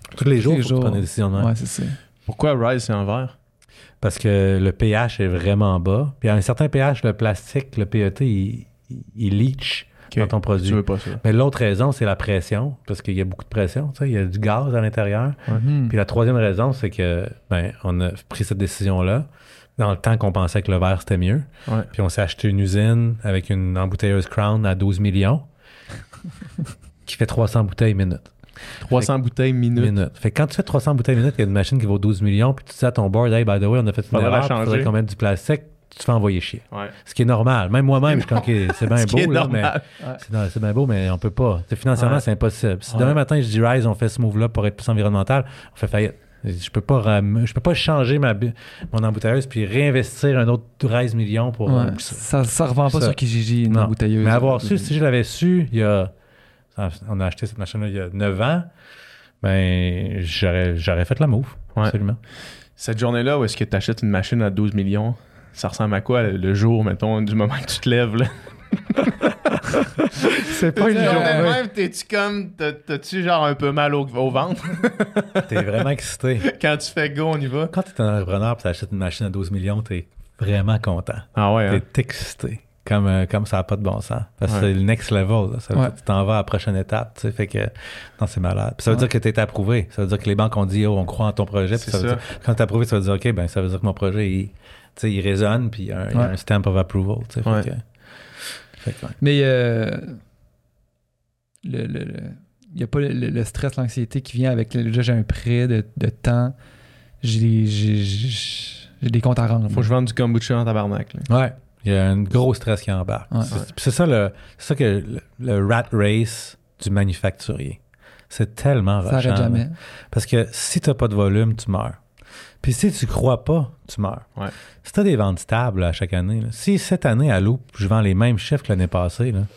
Tous les jours, les il faut que tu jours. prennes des décisions de même. Ouais, c'est ça. Pourquoi Rise, c'est en vert? Parce que le pH est vraiment bas. Puis à un certain pH, le plastique, le P E T, il, il, il leach Okay. dans ton produit. Tu veux pas ça. Mais l'autre raison, c'est la pression, parce qu'il y a beaucoup de pression, tu sais, il y a du gaz à l'intérieur. Mhm. Puis la troisième raison, c'est que ben, on a pris cette décision-là dans le temps qu'on pensait que le verre, c'était mieux. Ouais. Puis on s'est acheté une usine avec une embouteilleuse Crown à douze millions qui fait trois cents bouteilles minute. trois cents bouteilles minute. minute. Fait que quand tu fais trois cents bouteilles minute, il y a une machine qui vaut douze millions, puis tu dis à ton board, hey, by the way, on a fait une Faudrait la erreur, il changer. faudrait qu'on mette du plastique, tu te fais envoyer chier. Ouais. Ce qui est normal. Même moi-même, je suis comme, OK, c'est bien Ce qui est beau, là, mais normal. c'est, non, c'est bien beau, mais on peut pas. T'sais, financièrement, Ouais. c'est impossible. Si Ouais. demain matin, je dis Rise, on fait ce move-là pour être plus environnemental, on fait faillite. Je peux pas ram- je peux pas changer ma bu- mon embouteilleuse puis réinvestir un autre Rise million pour Ouais. euh, ça. Ça, ça revend pas Ça. sur Kijiji, une Non. bouteilleuse. Mais avoir su, si je l'avais su, il y a on a acheté cette machine-là il y a neuf ans, ben j'aurais, j'aurais fait la move. Ouais. Absolument. Cette journée-là où est-ce que tu achètes une machine à douze millions, ça ressemble à quoi le, le jour, mettons, du moment que tu te lèves, là? C'est pas une journée. Même, t'es-tu comme, t'as- t'as-tu genre un peu mal au, au ventre T'es vraiment excité. quand tu fais go, on y va? Quand t'es un entrepreneur et t'achètes une machine à douze millions, t'es vraiment content. Ah ouais, hein? T'es excité. Comme, euh, comme ça n'a pas de bon sens. Parce que Ouais. c'est le next level. Là. Ça veut Ouais. dire que tu t'en vas à la prochaine étape. Tu sais, fait que, non, c'est malade. Puis ça veut Ouais. dire que tu es approuvé. Ça veut dire que les banques ont dit, oh, on croit en ton projet. Puis C'est ça veut ça. dire- quand tu es approuvé, ça veut dire, OK, ben, ça veut dire que mon projet, il, tu sais, il résonne, puis il y a un, il y a Ouais. un stamp of approval. Tu sais, fait Ouais. que- fait que, ouais. Mais euh, le, le, le- il y a pas le, le stress, l'anxiété qui vient avec le, déjà j'ai un prêt de, de temps, j'ai, j'ai, j'ai, j'ai des comptes à rendre. Faut que je vende du kombucha en tabarnak, là. Ouais. Il y a un gros stress qui embarque. Ouais. C'est, puis c'est ça, le, c'est ça que le, le rat race du manufacturier. C'est tellement Ça rushant. arrête jamais. là. Parce que si tu n'as pas de volume, tu meurs. Puis si tu crois pas, tu meurs. Ouais. Si tu as des ventes stables là, à chaque année, là, si cette année à Loop, je vends les mêmes chiffres que l'année passée, là,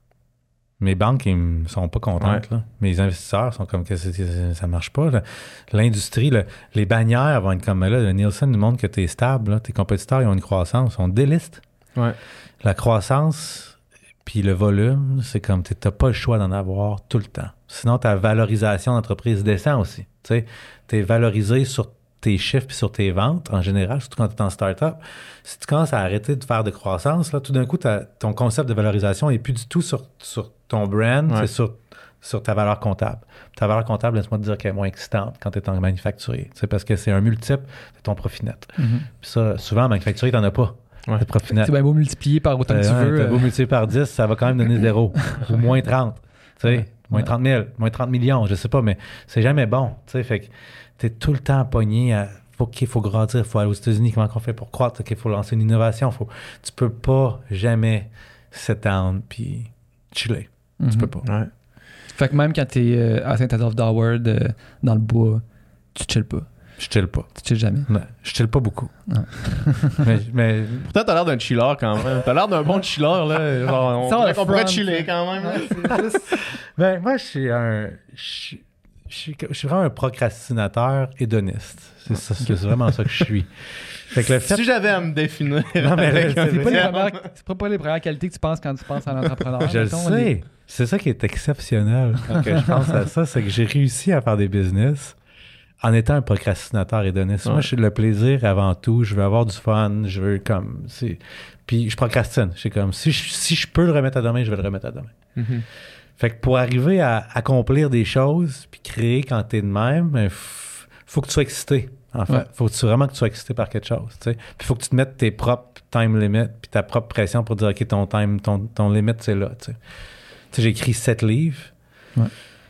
mes banques, ils ne sont pas contentes. Là. Mes investisseurs sont comme que c'est- c'est- ça marche pas. Là. L'industrie, là, les bannières vont être comme là. Le Nielsen nous montre que tu es stable. Là. Tes compétiteurs, ils ont une croissance. On déliste. Ouais. La croissance puis le volume, c'est comme tu n'as pas le choix d'en avoir tout le temps. Sinon, ta valorisation d'entreprise descend aussi. Tu es valorisé sur tes chiffres puis sur tes ventes en général, surtout quand tu es en start-up. Si tu commences à arrêter de faire de croissance, là, tout d'un coup, t'as- ton concept de valorisation n'est plus du tout sur, sur ton brand, Ouais. c'est sur, sur ta valeur comptable. Ta valeur comptable, laisse-moi te dire qu'elle est moins excitante quand tu es en manufacturier. C'est parce que c'est un multiple de ton profit net. Mhm. Puis ça, souvent, en manufacturier, tu n'en as pas. Ouais. De profit net. C'est bien beau multiplier par autant que tu Euh, veux. T'as euh, beau multiplier par dix, ça va quand même donner zéro. Ou moins trente. Tu sais, Ouais. moins Ouais. trente mille, moins trente millions, je sais pas, mais c'est jamais bon. Tu sais, fait que t'es tout le temps pogné à. Faut qu'il faut grandir, faut aller aux États-Unis, comment on fait pour croître, il faut lancer une innovation. Faut, tu peux pas jamais s'étendre puis chiller. mhm. Tu peux pas. Ouais. Fait que même quand t'es euh, à Saint-Adolphe d'Howard, euh, dans le bois, tu chill pas. Je chill pas. Tu chill jamais. Non, je chill pas beaucoup. Ouais. mais, mais Pourtant, t'as l'air d'un chiller quand même. T'as l'air d'un bon chiller, là. Genre, on, Ça, dirait le qu'on pourrait front, chiller ça. quand même. là. Ben, moi, je suis un. Je suis- je suis je suis vraiment un procrastinateur hédoniste. C'est, ça, c'est vraiment ça que je suis. Fait que le fait. Si j'avais à me définir. Non, mais là, avec un c'est C'est pas, les terme- premières, c'est pas, pas les premières qualités que tu penses quand tu penses à l'entrepreneur. Je le mettons, sais. les- C'est ça qui est exceptionnel quand que je pense à ça, c'est que j'ai réussi à faire des business en étant un procrastinateur hédoniste. Ouais. Moi, je suis le plaisir avant tout. Je veux avoir du fun. Je veux comme. C'est... Puis je procrastine. Je suis comme, si je, si je peux le remettre à demain, je vais le remettre à demain. Mhm. Fait que pour arriver à accomplir des choses puis créer quand t'es de même, il faut que tu sois excité. En fait, Ouais. faut que tu, vraiment que tu sois excité par quelque chose. Tu sais. Puis faut que tu te mettes tes propres time limits puis ta propre pression pour dire ok, ton time, ton, ton limit c'est là. Tu sais. Tu sais, j'ai écrit sept livres. Ouais.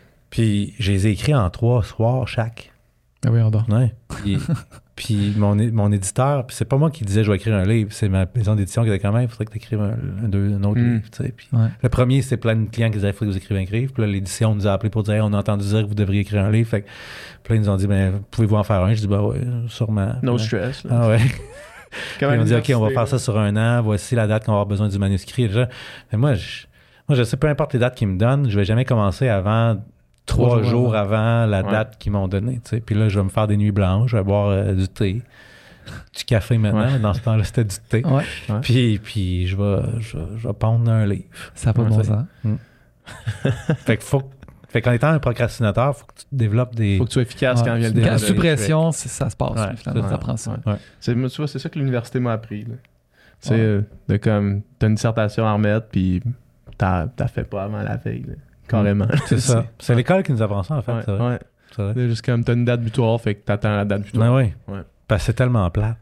Puis je les ai écrits en trois soirs chaque. Ah oui, on dort. Ouais. Puis, puis mon, é- mon éditeur, puis c'est pas moi qui disais je vais écrire un livre, c'est ma maison d'édition qui disait quand même, il faudrait que tu écrives un, un, deux- un autre Mm. livre. Tu sais. Puis Ouais. le premier, c'est plein de clients qui disaient il faut que vous écriviez un livre. Puis là, l'édition nous a appelé pour dire hey, on a entendu dire que vous devriez écrire un livre. Fait que, puis là, ils nous ont dit ben, pouvez-vous en faire un Je dis bah ouais, sûrement. No Puis là, stress. là. Ah ouais. Comme Puis à ils ont dit ok, on va l'université, faire ça sur un an. Voici la date qu'on va avoir besoin du manuscrit. Déjà. Mais moi, je, moi, je sais, peu importe les dates qu'ils me donnent, je vais jamais commencer avant trois Trois jours jours avant la Ouais. date qu'ils m'ont donnée. Tu sais. Puis là, je vais me faire des nuits blanches, je vais boire euh, du thé, du café maintenant. Ouais. Dans ce temps-là, c'était du thé. Ouais, Ouais. Puis, puis je, vais, je, vais- je vais pondre un livre. ça n'a pas de Ouais, bon c'est- sens. Fait que faut. Fait Fait qu'en étant un procrastinateur, il faut que tu développes des... Faut que tu sois efficace Ouais. quand vient le Quand- délai. Sous pression, c'est- ça se passe. Ouais, finalement, c'est tu apprends ça. Ouais. Ouais. C'est, moi, tu vois, c'est ça que l'université m'a appris. Là. Tu sais, Ouais. euh, de comme, t'as une dissertation à remettre, puis t'as, t'as fait pas avant la veille, là. Carrément. C'est ça. C'est l'école qui nous apprend ça, en fait. Ouais, c'est vrai. ouais. C'est vrai. C'est juste comme, t'as une date butoir, fait que t'attends la date butoir. Ben oui. Ouais. Parce que c'est tellement plate.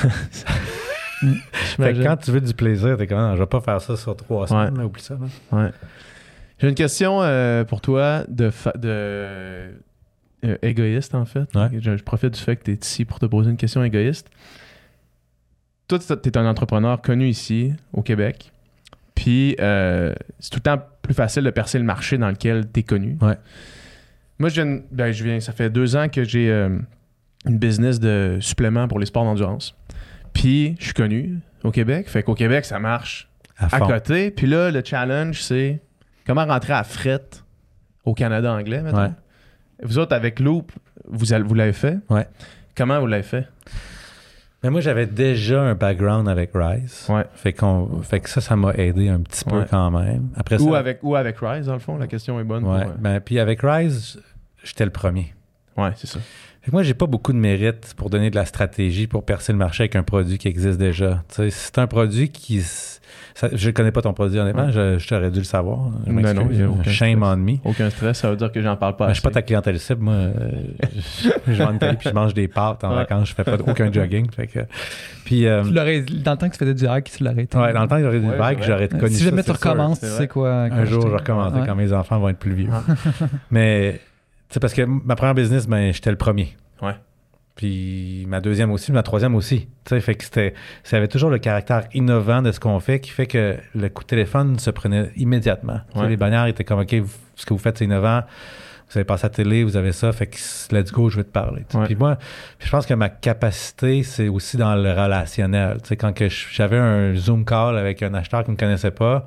Fait que quand tu veux du plaisir, t'es comme, non, je vais pas faire ça sur trois semaines, là, oublie ça. Là. Ouais. J'ai une question euh, pour toi de, fa- de euh, égoïste, en fait. Ouais. Je, je profite du fait que tu es ici pour te poser une question égoïste. Toi, tu es un entrepreneur connu ici, au Québec. Puis, euh, c'est tout le temps plus facile de percer le marché dans lequel tu es connu. Ouais. Moi, je viens, ben, je viens, ça fait deux ans que j'ai euh, une business de suppléments pour les sports d'endurance. Puis, je suis connu au Québec. Fait qu'au Québec, ça marche À à fond. côté. Puis là, le challenge, c'est comment rentrer à fret au Canada anglais, maintenant. Ouais. Vous autres, avec Loop, vous, avez- vous l'avez fait. Ouais. Comment vous l'avez fait? Mais moi, j'avais déjà un background avec Rise. Ouais. Fait, qu'on, fait que ça, ça m'a aidé un petit peu Ouais. quand même. Après Ou ça, avec, ou avec Rise, dans le fond, la question est bonne. ouais. pour, euh, Ben, puis avec Rise, j'étais le premier. ouais, c'est ça. Fait que moi, j'ai pas beaucoup de mérite pour donner de la stratégie pour percer le marché avec un produit qui existe déjà. Tu sais, c'est un produit qui... s- ça- je connais pas ton produit, honnêtement. Ouais. Je, je t'aurais dû le savoir. Je Non, m'excuse. non, il y a aucun Shame stress. on me. Aucun stress, ça veut dire que j'en parle pas Ben, je suis pas assez. ta clientèle cible, moi. euh, je, je vais en Italie puis je mange des pâtes en Ouais. vacances. Je fais pas aucun jogging. Fait que, puis, euh, Tu l'aurais- dans le temps que tu faisais du hike, tu l'aurais été. ouais, dans le temps, j'aurais des Ouais, vagues, c'est j'aurais Euh, connu si ça. jamais tu c'est sûr. recommences, c'est tu vrai. sais quoi. Un jour, je vais recommencer Ouais. quand mes enfants vont être plus vieux. Mais, tu sais, parce que ma première business, ben, j'étais le premier. Ouais. Puis ma deuxième aussi, ma troisième aussi. Tu sais, fait que c'était, ça avait toujours le caractère innovant de ce qu'on fait qui fait que le coup de téléphone se prenait immédiatement. Tu sais, Ouais. les bannières étaient comme, OK, vous- ce que vous faites, c'est innovant. Vous avez passé à la télé, vous avez ça, fait que let's go, je vais te parler. tu sais. Ouais. Puis moi, puis je pense que ma capacité, c'est aussi dans le relationnel. Tu sais, quand que je- j'avais un Zoom call avec un acheteur qui ne me connaissait pas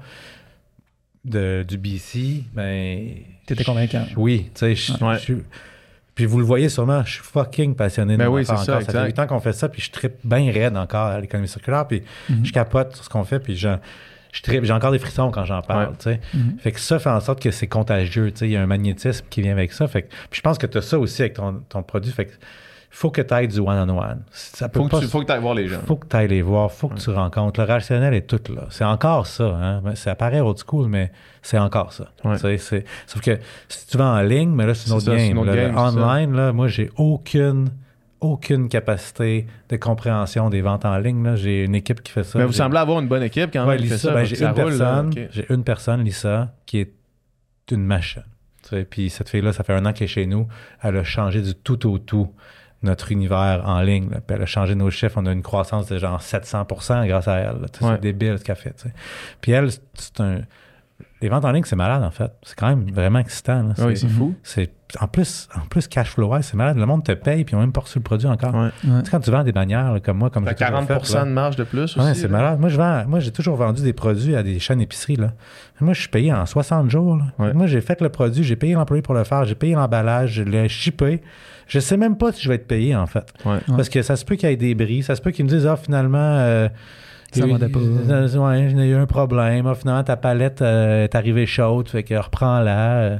de, du B C, ben... T'étais convaincant. je- Oui, tu sais, je- Ouais. je- puis vous le voyez sûrement, je suis fucking passionné de Ben mon oui, affaire c'est ça, encore. Ça fait exact. huit ans qu'on fait ça, puis je trippe bien raide encore à l'économie circulaire, puis Mhm. je capote sur ce qu'on fait, puis je, je trippe, j'ai encore des frissons quand j'en parle, Ouais. tu sais. Mhm. Fait que ça fait en sorte que c'est contagieux, tu sais, il y a un magnétisme qui vient avec ça. Fait que, puis je pense que tu as ça aussi avec ton, ton produit, fait que faut que tu ailles du one-on-one. Ça peut Faut pas que, tu, faut que tu ailles voir les gens. faut que tu ailles les voir, faut que Ouais. tu rencontres. Le relationnel est tout là. C'est encore ça. Hein? Ben, ça paraît old school, mais c'est encore ça. Ouais. Tu sais, c'est... Sauf que si tu vas en ligne, mais là, c'est une C'est autre ça, c'est game. une autre Là, game, le c'est ça. online, là, moi, j'ai aucune, aucune capacité de compréhension des ventes en ligne. Là. J'ai une équipe qui fait ça. Mais vous J'ai- semblez avoir une bonne équipe quand Ouais, même. qui fait Lisa, ça, ben, parce j'ai que ça une roule, là. personne, Ok. j'ai une personne, Lisa, qui est une machine. Tu sais, puis cette fille-là, ça fait un an qu'elle est chez nous. Elle a changé du tout au tout notre univers en ligne. Là. Puis elle a changé nos chiffres. On a une croissance de genre sept cents pour cent grâce à elle. là. Tu sais, Ouais. C'est débile ce qu'elle fait. Tu sais. Puis elle, c'est un... Les ventes en ligne, c'est malade, en fait. C'est quand même vraiment excitant. Là. Oui, c'est fou. c'est... En plus, en plus cash flow, ouais, c'est malade. Le monde te paye, puis ils n'ont même pas reçu le produit encore. Ouais. Ouais. Tu sais, quand tu vends des bannières, là, comme moi, comme T'as j'ai toujours quarante pour cent fait, là, de marge de plus aussi. ouais, c'est là. malade. Moi, je vends, moi, j'ai toujours vendu des produits à des chaînes d'épicerie. Là. Moi, je suis payé en soixante jours. Là. Ouais. Moi, j'ai fait le produit, j'ai payé l'employé pour le faire, j'ai payé l'emballage, je l'ai shippé. Je sais même pas si je vais être payé, en fait. Ouais. Ouais. Parce que ça se peut qu'il y ait des bris, ça se peut qu'ils me disent, ah, finalement, euh, Ça il y a eu- vendait pas. euh, ouais, il y a eu un problème. Ah, finalement, ta palette euh, est arrivée chaude, fait que reprends-la. Euh,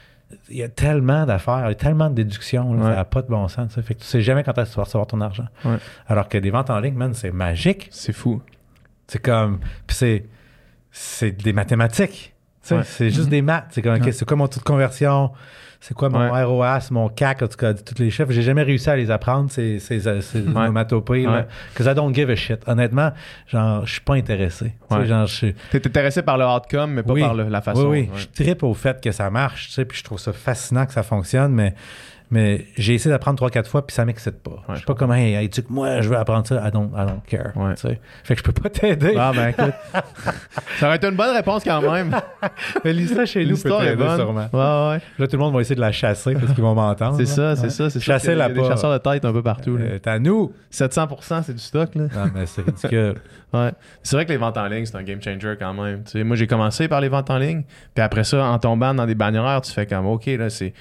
Il y a tellement d'affaires, il y a tellement de déductions, là, Ouais. ça n'a pas de bon sens. Ça. Fait que tu sais jamais quand est-ce que tu vas recevoir ton argent. Ouais. Alors que des ventes en ligne, man, c'est magique. C'est fou. C'est comme. Puis c'est. C'est des mathématiques. Tu sais, Ouais. C'est juste Mhm. des maths. C'est comme, OK, Ouais. c'est quoi mon taux de conversion? C'est quoi mon Ouais. R O A S, mon C A C, en tout cas, tous les chiffres. J'ai jamais réussi à les apprendre, ces, ces, ces Ouais. onomatopées. Ouais. Because I don't give a shit. Honnêtement, genre, je suis pas intéressé. Tu sais, Ouais. genre, je suis- T'es intéressé par le outcome, mais pas Oui. par le- la façon. Oui, oui. Ouais. Je trippe au fait que ça marche, tu sais, puis je trouve ça fascinant que ça fonctionne, mais, mais j'ai essayé d'apprendre trois, quatre fois, puis ça m'excite pas. je suis je pas comme, hey, hey, tu sais que moi, je veux apprendre ça, I don't, I don't care. Ouais. Tu sais. Fait que je peux pas t'aider. Ah, ben écoute. Ça aurait été une bonne réponse quand même. Mais l'histoire chez nous peut L'histoire est t'aider bonne. sûrement. Ouais, ouais. Là, tout le monde va essayer de la chasser parce qu'ils vont m'entendre. C'est là. ça, c'est Ouais. ça. C'est ça. Chasser qu'il y a la des pas. chasseurs de tête un peu partout. là. Euh, T'es à nous. sept cents pour cent, c'est du stock. Là. Non, mais c'est ridicule. Ouais. C'est vrai que les ventes en ligne, c'est un game changer quand même. Tu sais, moi, j'ai commencé par les ventes en ligne. Puis après ça, en tombant dans des bannières, tu fais comme, OK, là, c'est.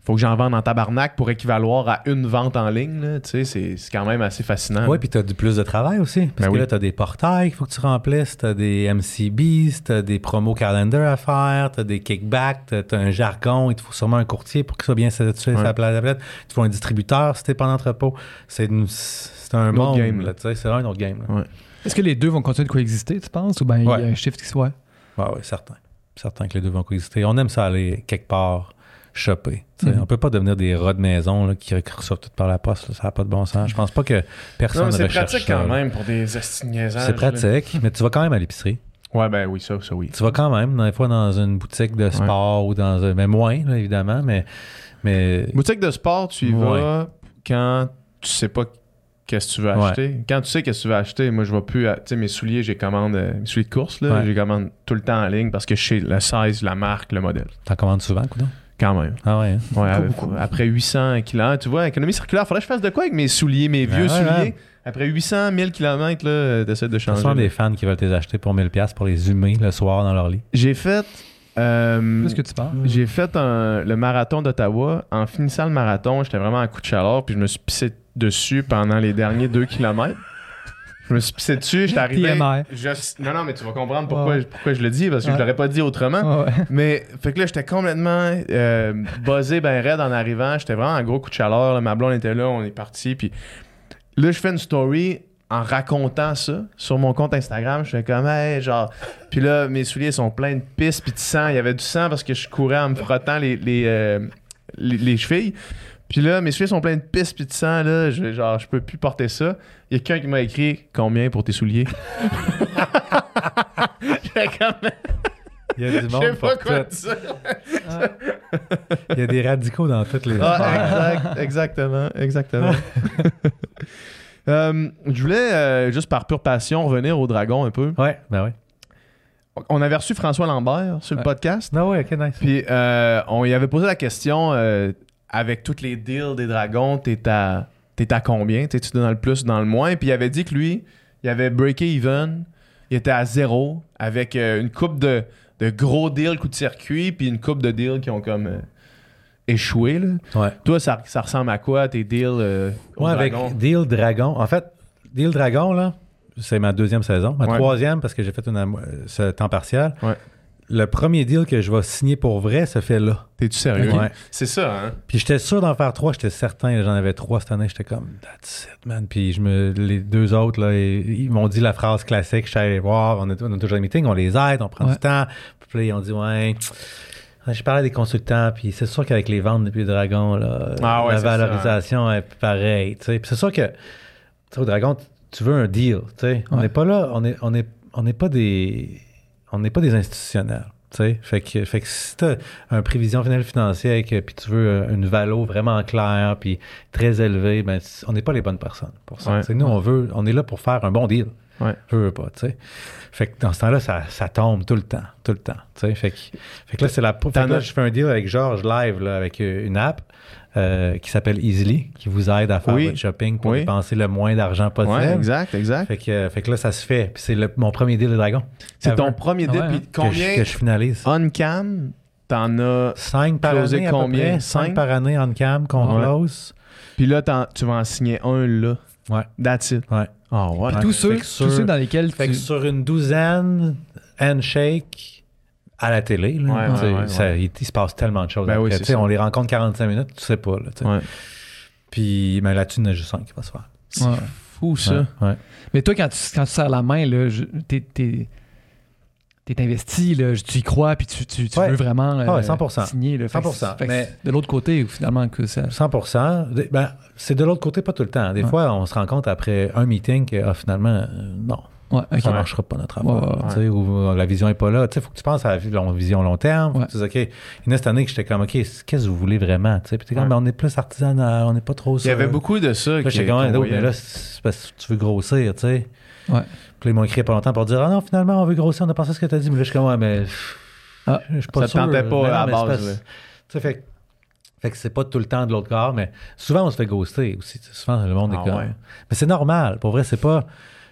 faut que j'en vende en tabarnak pour équivaloir à une vente en ligne. Là. Tu sais, c'est, c'est quand même assez fascinant. Oui, puis tu as du plus de travail aussi. Parce Ben que oui. là, tu as des portails qu'il faut que tu remplisses, tu as des M C Bs, tu as des promos calendar à faire, tu as des kickbacks, tu as un jargon. Il te faut sûrement un courtier pour qu'il soit bien satisfait Ouais. sur la tablette. Il te faut un distributeur si tu pas en entrepôt. C'est, une, c'est un Un autre monde. game, Là, tu sais, c'est vraiment un autre game. Là. Ouais. Est-ce que les deux vont continuer de coexister, tu penses? Ou bien il y Ouais. a un shift qui soit. Ah oui, certain. Certain que les deux vont coexister. On aime ça aller quelque part shopper. Tu sais, Mhm. On peut pas devenir des rats de maison là, qui reçoivent tout par la poste. Là. Ça n'a pas de bon sens. Je pense pas que personne Non, mais c'est recherche pratique ça, quand là. même pour des estigniaisages. C'est pratique, mais tu vas quand même à l'épicerie. Ouais, ben oui, ça, ça oui. Tu vas quand même, des fois, dans une boutique de sport ou dans un... Mais moins, là, évidemment, mais... mais... Boutique de sport, tu y Ouais. vas quand tu sais pas qu'est-ce que tu veux Ouais. acheter. Quand tu sais qu'est-ce que tu veux acheter, moi, je vais plus... à- Tu sais, mes souliers, j'ai commande... euh, mes souliers de course, là, Ouais. j'ai commande tout le temps en ligne parce que je sais le size, la marque, le modèle. T'en commandes souvent, coudonc? Quand même. Ah ouais, hein? Ouais, avec- beaucoup. après huit cents kilomètres, tu vois, économie circulaire, faudrait que je fasse de quoi avec mes souliers, mes vieux ouais, souliers? ouais. Après huit cents mille kilomètres, là, t'essaies de Ce changer. sont là. des fans qui veulent les acheter pour mille dollars pour les humer le soir dans leur lit. J'ai fait... euh, Plus que tu penses. J'ai fait un- le marathon d'Ottawa. En finissant le marathon, j'étais vraiment à coup de chaleur, puis je me suis pissé dessus pendant les derniers deux kilomètres. Je me suis pissé dessus, j'étais arrivé. T M I. je- Non, non, mais tu vas comprendre pourquoi, Ouais. pourquoi je le dis, parce que Ouais. je l'aurais pas dit autrement. Ouais. Mais, fait que là, j'étais complètement euh, buzzé, ben raide en arrivant. J'étais vraiment en gros coup de chaleur. là. Ma blonde était là, on est parti. Puis là, je fais une story en racontant ça sur mon compte Instagram. Je fais comme, hey, genre. Puis là, mes souliers sont pleins de pisse puis de sang. Il y avait du sang parce que je courais en me frottant les, les, euh, les, les chevilles. Puis là, mes souliers sont pleins de pisse puis de sang. Là, je, genre, je peux plus porter ça. Il y a quelqu'un qui m'a écrit combien pour tes souliers? J'étais comme, Il y a du je monde sais pas pour quoi tout. dire. Il y a des radicaux dans toutes les Ah, affaires. exact, exactement, exactement. Euh, je voulais, euh, juste par pure passion, revenir au dragon un peu. Ouais, ben oui. On avait reçu François Lambert sur le Ouais. podcast, Non, ouais, ok, nice. puis euh, on lui avait posé la question, euh, avec tous les deals des dragons, t'es à, t'es à combien? T'es-tu dans le plus, dans le moins? Puis il avait dit que lui, il avait breaké even, il était à zéro, avec euh, une coupe de, de gros deals coup de circuit, puis une coupe de deals qui ont comme euh, échoué, là. Ouais. Toi, ça, ça ressemble à quoi, tes deals euh, au Moi, avec dragon? Deal Dragon, en fait, Deal Dragon, là, c'est ma deuxième saison. Ma Ouais. troisième, parce que j'ai fait une, am- euh, ce temps partiel. Ouais. Le premier deal que je vais signer pour vrai se fait là. T'es-tu sérieux? Ouais. C'est ça, hein? Puis j'étais sûr d'en faire trois, j'étais certain, j'en avais trois cette année, j'étais comme that's it, man. Puis je me, les deux autres, là, ils, ils m'ont dit la phrase classique, je suis allé voir, on a, on a toujours un meeting, on les aide, on prend Ouais. du temps. Puis là, ils ont dit, ouais, j'ai parlé à des consultants, puis c'est sûr qu'avec les ventes depuis le Dragon, là, Ah ouais, la c'est ça, valorisation est pareille, tu sais. Puis c'est sûr que, tu sais, au Dragon, tu veux un deal, tu sais. On Ouais. n'est pas là, on est, on est, on n'est pas des, on n'est pas des institutionnels. Tu sais, fait que, fait que si tu as une prévision finale financière et que puis tu veux euh, une valo vraiment claire puis très élevée, ben, c- on n'est pas les bonnes personnes pour ça. Ouais. Tu sais, nous, on veut, on est là pour faire un bon deal. Ouais. Je veux pas, tu sais. Fait que dans ce temps-là, ça, ça tombe tout le temps, tout le temps, tu sais. Fait que, fait que là, c'est la... Fait que T'en là, as- je fais un deal avec Georges live, là, avec euh, une app euh, qui s'appelle Easily, qui vous aide à faire Oui. votre shopping pour Oui. dépenser le moins d'argent possible. Ouais, exact, exact. Fait que, euh, fait que là, ça se fait. Puis c'est le- mon premier deal de Dragon. C'est Ever. ton premier deal. Ah ouais, Puis hein? Que combien je, que je finalise. on-cam, t'en as... cinq par Closé année à peu combien? près. Cinq? cinq par année en cam qu'on Ouais. close. Puis là, t'en- tu vas en signer un là. Ouais. That's it. Ouais. Ah ouais. Puis Ouais. tous ceux, Fait que tous sur- ceux dans lesquels Fait tu... que sur une douzaine, handshake à la télé, là, Ouais, tu sais, ouais, ouais, ça- ouais. Il, il se passe tellement de choses. Ben oui, après. c'est Tu sais, ça. on les rencontre quarante-cinq minutes, tu sais pas. Là, tu sais. Ouais. Puis mais là-dessus, il y en a juste un qui va se faire. C'est Ouais. fou, ça. Ouais, ouais. Mais toi, quand tu, quand tu serres la main, là, je- t'es, t'es, t'es investi, là, tu y crois, puis tu, tu, tu Ouais. veux vraiment euh, Ah ouais, cent pour cent. signer. Là. Fait que cent pour cent. c'est- fait que Mais- c'est de l'autre côté, finalement, que ça... cent pour cent. Ben, c'est de l'autre côté, pas tout le temps. Des Ouais. fois, on se rend compte après un meeting que ah, finalement, euh, non, Ouais, ok. ça ne marchera pas notre affaire. Ouais, ouais, tu sais, ou euh, la vision n'est pas là. Il faut que tu penses à la vi- long- vision long terme. Faut Ouais. que tu dises, OK, il y en a cette année que j'étais comme, OK, qu'est-ce que vous voulez vraiment? Tu sais, Puis t'es comme, Ouais. ben, on est plus artisanal, on n'est pas trop Il y avait sûr. beaucoup de ça. Là, qui- j'étais comme, qu'on ah, voyait. mais là, c'est parce que tu veux grossir, tu sais. Ouais. Puis là, ils m'ont écrit il y a pas longtemps pour dire, ah non, finalement, on veut grossir, on a pensé à ce que tu as dit. Mais là, je suis comme, ouais, mais pff, Ah, je suis pas ça te sûr. tentait pas Mais non, à la mais c'est base, parce- là. Tu sais, fait, que- fait que c'est pas tout le temps de l'autre corps, mais souvent, on se fait ghoster aussi. Tu sais, souvent, le monde Ah est comme. ouais. Mais c'est normal. Pour vrai, c'est pas.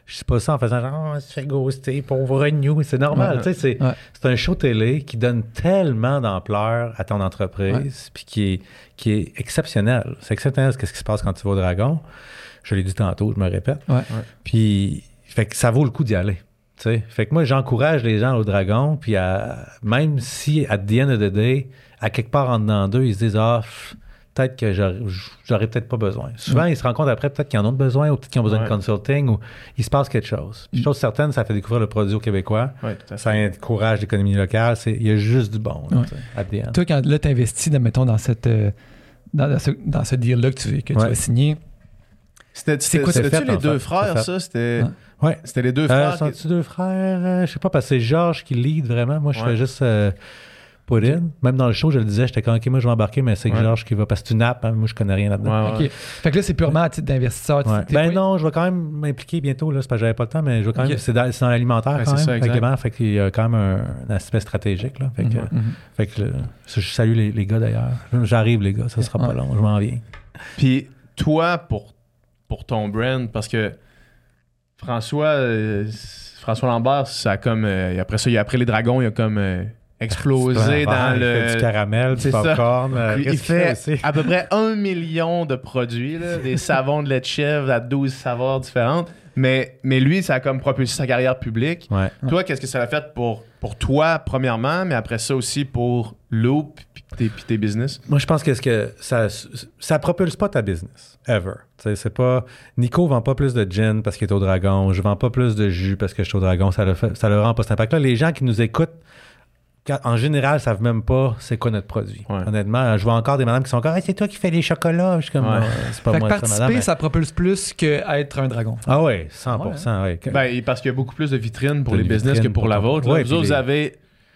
je sais pas ça en faisant genre, oh, se fait ghoster, pauvre new. C'est normal. Ouais, tu sais, c'est, ouais. c'est un show télé qui donne tellement d'ampleur à ton entreprise, Ouais. puis qui est, qui est exceptionnel. C'est exceptionnel ce qui se passe quand tu vas au Dragon. Je l'ai dit tantôt, je me répète. Ouais. Ouais. Puis, fait que ça vaut le coup d'y aller. T'sais. Fait que moi, j'encourage les gens au Dragon, puis à, même si, at the end of the day, à quelque part en dedans d'eux, ils se disent « Ah, pff, peut-être que j'aurais, j'aurais peut-être pas besoin. » Souvent, Mm. ils se rendent compte après, peut-être qu'ils en ont besoin, ou peut-être qu'ils ont besoin Ouais. de consulting, ou il se passe quelque chose. Puis, Mm. chose certaine, ça fait découvrir le produit aux Québécois. Ouais, tout à fait. Ça encourage l'économie locale. C'est, il y a juste du bon, là, Ouais. t'sais, at the end. Toi, quand là, tu investis, mettons, dans, cette, euh, dans, dans ce, dans ce deal-là que tu, que tu Ouais. vas signer, C'était, C'est quoi, c'était, c'est c'était-tu fait, les en deux fait. frères, C'est fait. ça? C'était, Ouais. Ouais. c'était les deux Euh, frères. qui- sont-tu deux frères? Euh, je sais pas, parce que c'est Georges qui lead vraiment. Moi, je Ouais. fais juste euh, put in. Même dans le show, je le disais, j'étais comme, OK, moi, je vais embarquer, mais c'est que Ouais. Georges qui va, parce que tu nappes, hein, moi, je connais rien là-dedans. Ouais, OK. ouais. Fait que là, c'est purement à titre d'investisseur. Ouais. T'es Ben pas- non, je vais quand même m'impliquer bientôt, là, c'est parce que j'avais pas le temps, mais je vais quand Ok. même, c'est dans, c'est dans l'alimentaire Ouais, quand c'est même, ça, avec exact. les bancs, fait qu'il y a quand même un, un aspect stratégique, là. Fait que, Mhm, mhm. fait que le- je salue les, les gars d'ailleurs. J'arrive, les gars, ça sera pas Ouais. long, je m'en viens. Puis toi, pour, pour ton brand, parce que François, euh, François Lambert, ça a comme. euh, après ça, il a, après les dragons, il a comme euh, explosé Un dans verre, il le. fait du caramel, du C'est ça. popcorn. euh, Il qu'est-ce qu'il fait aussi? à peu près un million de produits, là, des savons de lait de chèvre à douze saveurs différentes. Mais, mais lui, ça a comme propulsé sa carrière publique. Ouais. Toi, qu'est-ce que ça a fait pour, pour toi, premièrement, mais après ça aussi pour Loop puis tes, puis tes business? Moi, je pense que, ce que ça ça propulse pas ta business, ever. T'sais, c'est pas... Nico vend pas plus de gin parce qu'il est au Dragon. Je vends pas plus de jus parce que je suis au Dragon. Ça le, fait, ça le rend pas cet impact-là. Les gens qui nous écoutent, quand- en général, savent même pas c'est quoi notre produit. Ouais. Honnêtement, je vois encore des madames qui sont encore hey, c'est toi qui fais les chocolats. Je suis comme, Ouais. non, c'est pas Fait que moi, ça, participer, madame. mais- ça propulse plus qu'être un dragon. Ah oui, cent pour cent. Ouais. Ben, parce qu'il y a beaucoup plus de vitrines pour De les business vitrines que pour pour la ton- vôtre. là. Ouais, vous puis autres, vous les- avez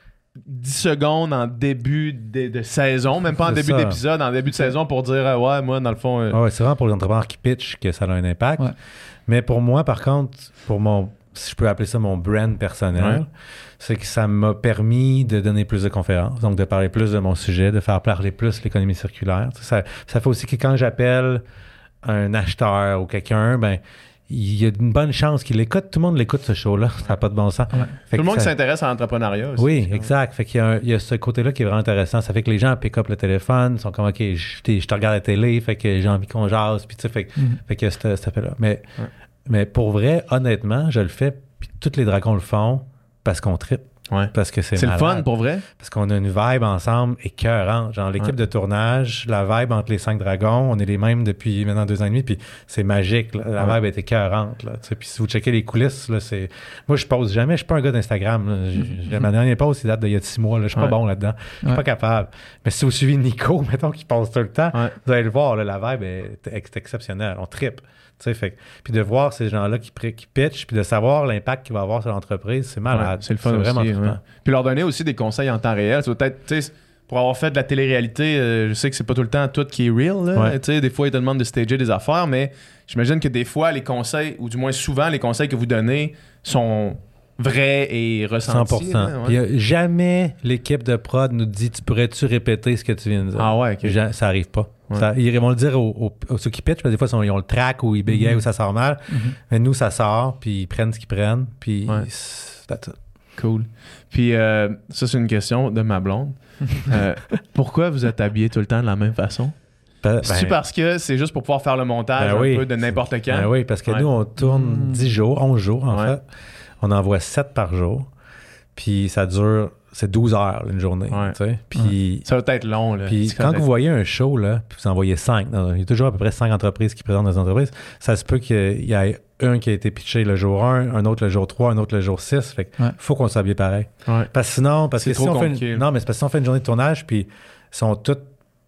dix secondes en début de, de saison, même pas en C'est début ça. d'épisode, en début de saison pour dire euh, ouais, moi, dans le fond. euh, Ah ouais, c'est vraiment pour les entrepreneurs qui pitchent que ça a un impact. Ouais. Mais pour moi, par contre, pour mon, si je peux appeler ça mon brand personnel, Ouais. c'est que ça m'a permis de donner plus de conférences, donc de parler plus de mon sujet, de faire parler plus l'économie circulaire. Tu sais, Ça, ça fait aussi que quand j'appelle un acheteur ou quelqu'un, ben il y a une bonne chance qu'il l'écoute. Tout le monde l'écoute, ce show-là. Ça n'a pas de bon sens. Ouais. Fait Tout le que monde qui ça- s'intéresse à l'entrepreneuriat aussi. oui, exact. Fait qu'il y a, un- il y a ce côté-là qui est vraiment intéressant. Ça fait que les gens pick up le téléphone, sont comme, OK, je, t'ai- je te regarde à la télé, fait que j'ai envie qu'on jase, puis tu sais, fait, que- Mhm. fait que cet cet effet-là. Mais, Ouais. mais pour vrai, honnêtement, je le fais, puis tous les dragons le font parce qu'on trippe, Ouais. parce que c'est C'est le malade. fun pour vrai. Parce qu'on a une vibe ensemble écœurante. Genre, l'équipe Ouais. de tournage, la vibe entre les cinq dragons, on est les mêmes depuis maintenant deux ans et demi, puis c'est magique. là. La Ouais. vibe est écœurante. Là, tu sais. Puis si vous checkez les coulisses, là, c'est... Moi, je pose jamais. Je suis pas un gars d'Instagram. là. J'ai- j'ai- Ma dernière pause, c'est date d'il y a six mois. là. Je suis Ouais. pas bon là-dedans. Je suis Ouais. pas capable. Mais si vous suivez Nico, mettons, qui passe tout le temps, Ouais. vous allez le voir. Là, la vibe est, est exceptionnelle. On trippe. Tu sais, fait, que- puis de voir ces gens-là qui, pr- qui pitchent, puis de savoir l'impact qu'il va avoir sur l'entreprise, c'est malade. Ouais, c'est le fun vraiment aussi. trippant. ouais. Puis leur donner aussi des conseils en temps réel. C'est peut-être, tu sais, pour avoir fait de la télé-réalité, euh, je sais que c'est pas tout le temps tout qui est real. là. Ouais. Tu sais, des fois, ils te demandent de stager des affaires, mais j'imagine que des fois, les conseils, ou du moins souvent, les conseils que vous donnez sont vrais et ressentis. cent pour cent. là, ouais. Puis, euh, jamais l'équipe de prod nous dit tu pourrais-tu répéter ce que tu viens de dire. Ah ouais, ok. Ja- ça arrive pas. Ouais. Ça- ils vont le dire aux, aux- aux ceux qui pitchent, parce que des fois ils, sont- ils ont le track ou ils bégayent Mhm. ou ça sort mal. Mhm. Mais nous, ça sort, puis ils prennent ce qu'ils prennent, puis Ouais. c'est that's it. Cool. Puis euh, ça, c'est une question de ma blonde. Euh, pourquoi vous êtes habillé tout le temps de la même façon? Ben- C'est-tu ben- parce que c'est juste pour pouvoir faire le montage Ben un oui. peu de n'importe quand? Ben oui, parce que Ouais. nous, on tourne Mm. dix jours, onze jours en Ouais. fait. On envoie sept par jour. Puis ça dure, c'est douze heures une journée. Ouais. tu sais. Puis Ça va être long. Là. Puis Ça quand va vous être- voyez un show, là, puis vous en voyez cinq, non, il y a toujours à peu près cinq entreprises qui présentent des entreprises, ça se peut qu'il y ait un qui a été pitché le jour un, un autre le jour trois, un autre le jour six. Fait qu'il Ouais. faut qu'on s'habille pareil. Ouais. Parce que sinon, parce C'est que si trop on fait compliqué, une, là. non, mais c'est parce que si on fait une journée de tournage, puis ils sont toutes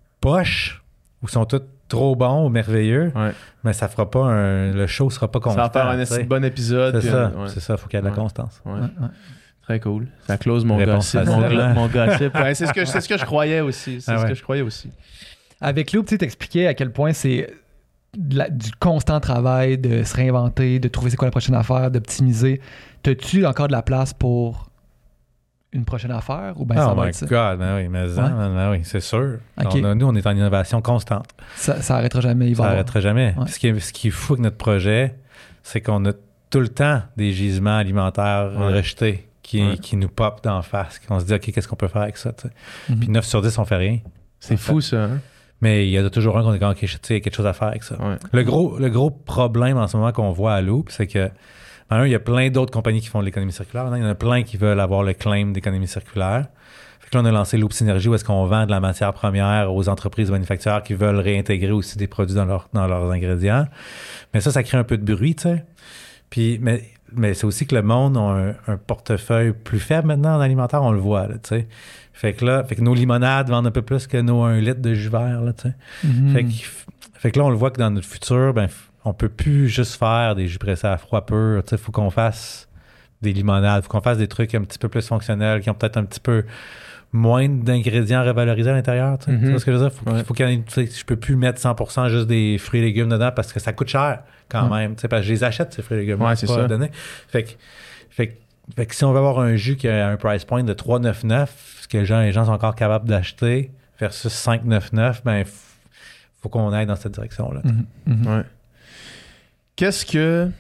poches ou sont toutes trop bons ou merveilleux, Ouais. mais ça fera pas un, le show sera pas Ça constant. va faire un tu esti sais. de bon épisode. C'est puis ça, un- ouais. c'est ça, faut qu'il y ait de la Ouais. constance. Ouais. Ouais, ouais. Très cool. Ça close mon Réponse gossip. Mon, facile, gla- hein? mon gossip. Ouais, c'est, ce que, c'est ce que je croyais aussi. C'est Ah ce ouais. que je croyais aussi. Avec Loop, tu sais, t'expliquais à quel point c'est de la- du constant travail, de se réinventer, de trouver c'est quoi la prochaine affaire, d'optimiser. T'as-tu encore de la place pour une prochaine affaire ou bien ça oh va my être ça? God, ben oui, mais ça, Ouais. ben oui, c'est sûr. Ok. On a- nous, on est en innovation constante. Ça, ça arrêtera jamais. Il va Ça avoir- n'arrêtera jamais. Ouais. Ce, qui est, ce qui est fou avec notre projet, c'est qu'on a tout le temps des gisements alimentaires ouais. rejetés qui, ouais. qui nous popent d'en face. On se dit, OK, qu'est-ce qu'on peut faire avec ça? Mm-hmm. Puis neuf sur dix, on fait rien. C'est fou, ça. Hein? Mais il y a toujours un qu'on est comme, OK, tu sais, il y a quelque chose à faire avec ça. Ouais. Le, gros, le gros problème en ce moment qu'on voit à Loop, c'est que, un, il y a plein d'autres compagnies qui font de l'économie circulaire. Maintenant, il y en a plein qui veulent avoir le claim d'économie circulaire. Fait que là, on a lancé Loop Synergie où est-ce qu'on vend de la matière première aux entreprises manufacturières qui veulent réintégrer aussi des produits dans, leur, dans leurs ingrédients. Mais ça, ça crée un peu de bruit, tu sais. Puis, mais, mais c'est aussi que le monde a un, un portefeuille plus faible maintenant en alimentaire, on le voit, tu sais. Fait que là, fait que nos limonades vendent un peu plus que nos un litre de jus vert, là, tu sais. Mm-hmm. Fait, que, fait que là, on le voit que dans notre futur, ben, on peut plus juste faire des jus pressés à froid pur, tu sais. Faut qu'on fasse des limonades, faut qu'on fasse des trucs un petit peu plus fonctionnels, qui ont peut-être un petit peu moins d'ingrédients revalorisés à l'intérieur, tu sais. Mm-hmm. Tu vois ce que je veux dire? Faut, ouais. faut qu'il y en ait, tu sais, je peux plus mettre cent pour cent juste des fruits et légumes dedans parce que ça coûte cher quand ouais. même, tu sais, parce que je les achète, ces fruits et légumes. Ouais, c'est ça. Donner. Fait que, fait que Fait que si on veut avoir un jus qui a un price point de trois virgule quatre-vingt-dix-neuf, ce que les gens, les gens sont encore capables d'acheter, versus cinq virgule quatre-vingt-dix-neuf, ben, f- faut qu'on aille dans cette direction-là. Mm-hmm. Mm-hmm. Ouais. Qu'est-ce que...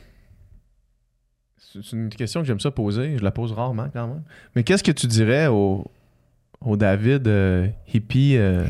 C'est une question que j'aime ça poser. Je la pose rarement, quand même. Mais qu'est-ce que tu dirais au, au David euh, hippie euh,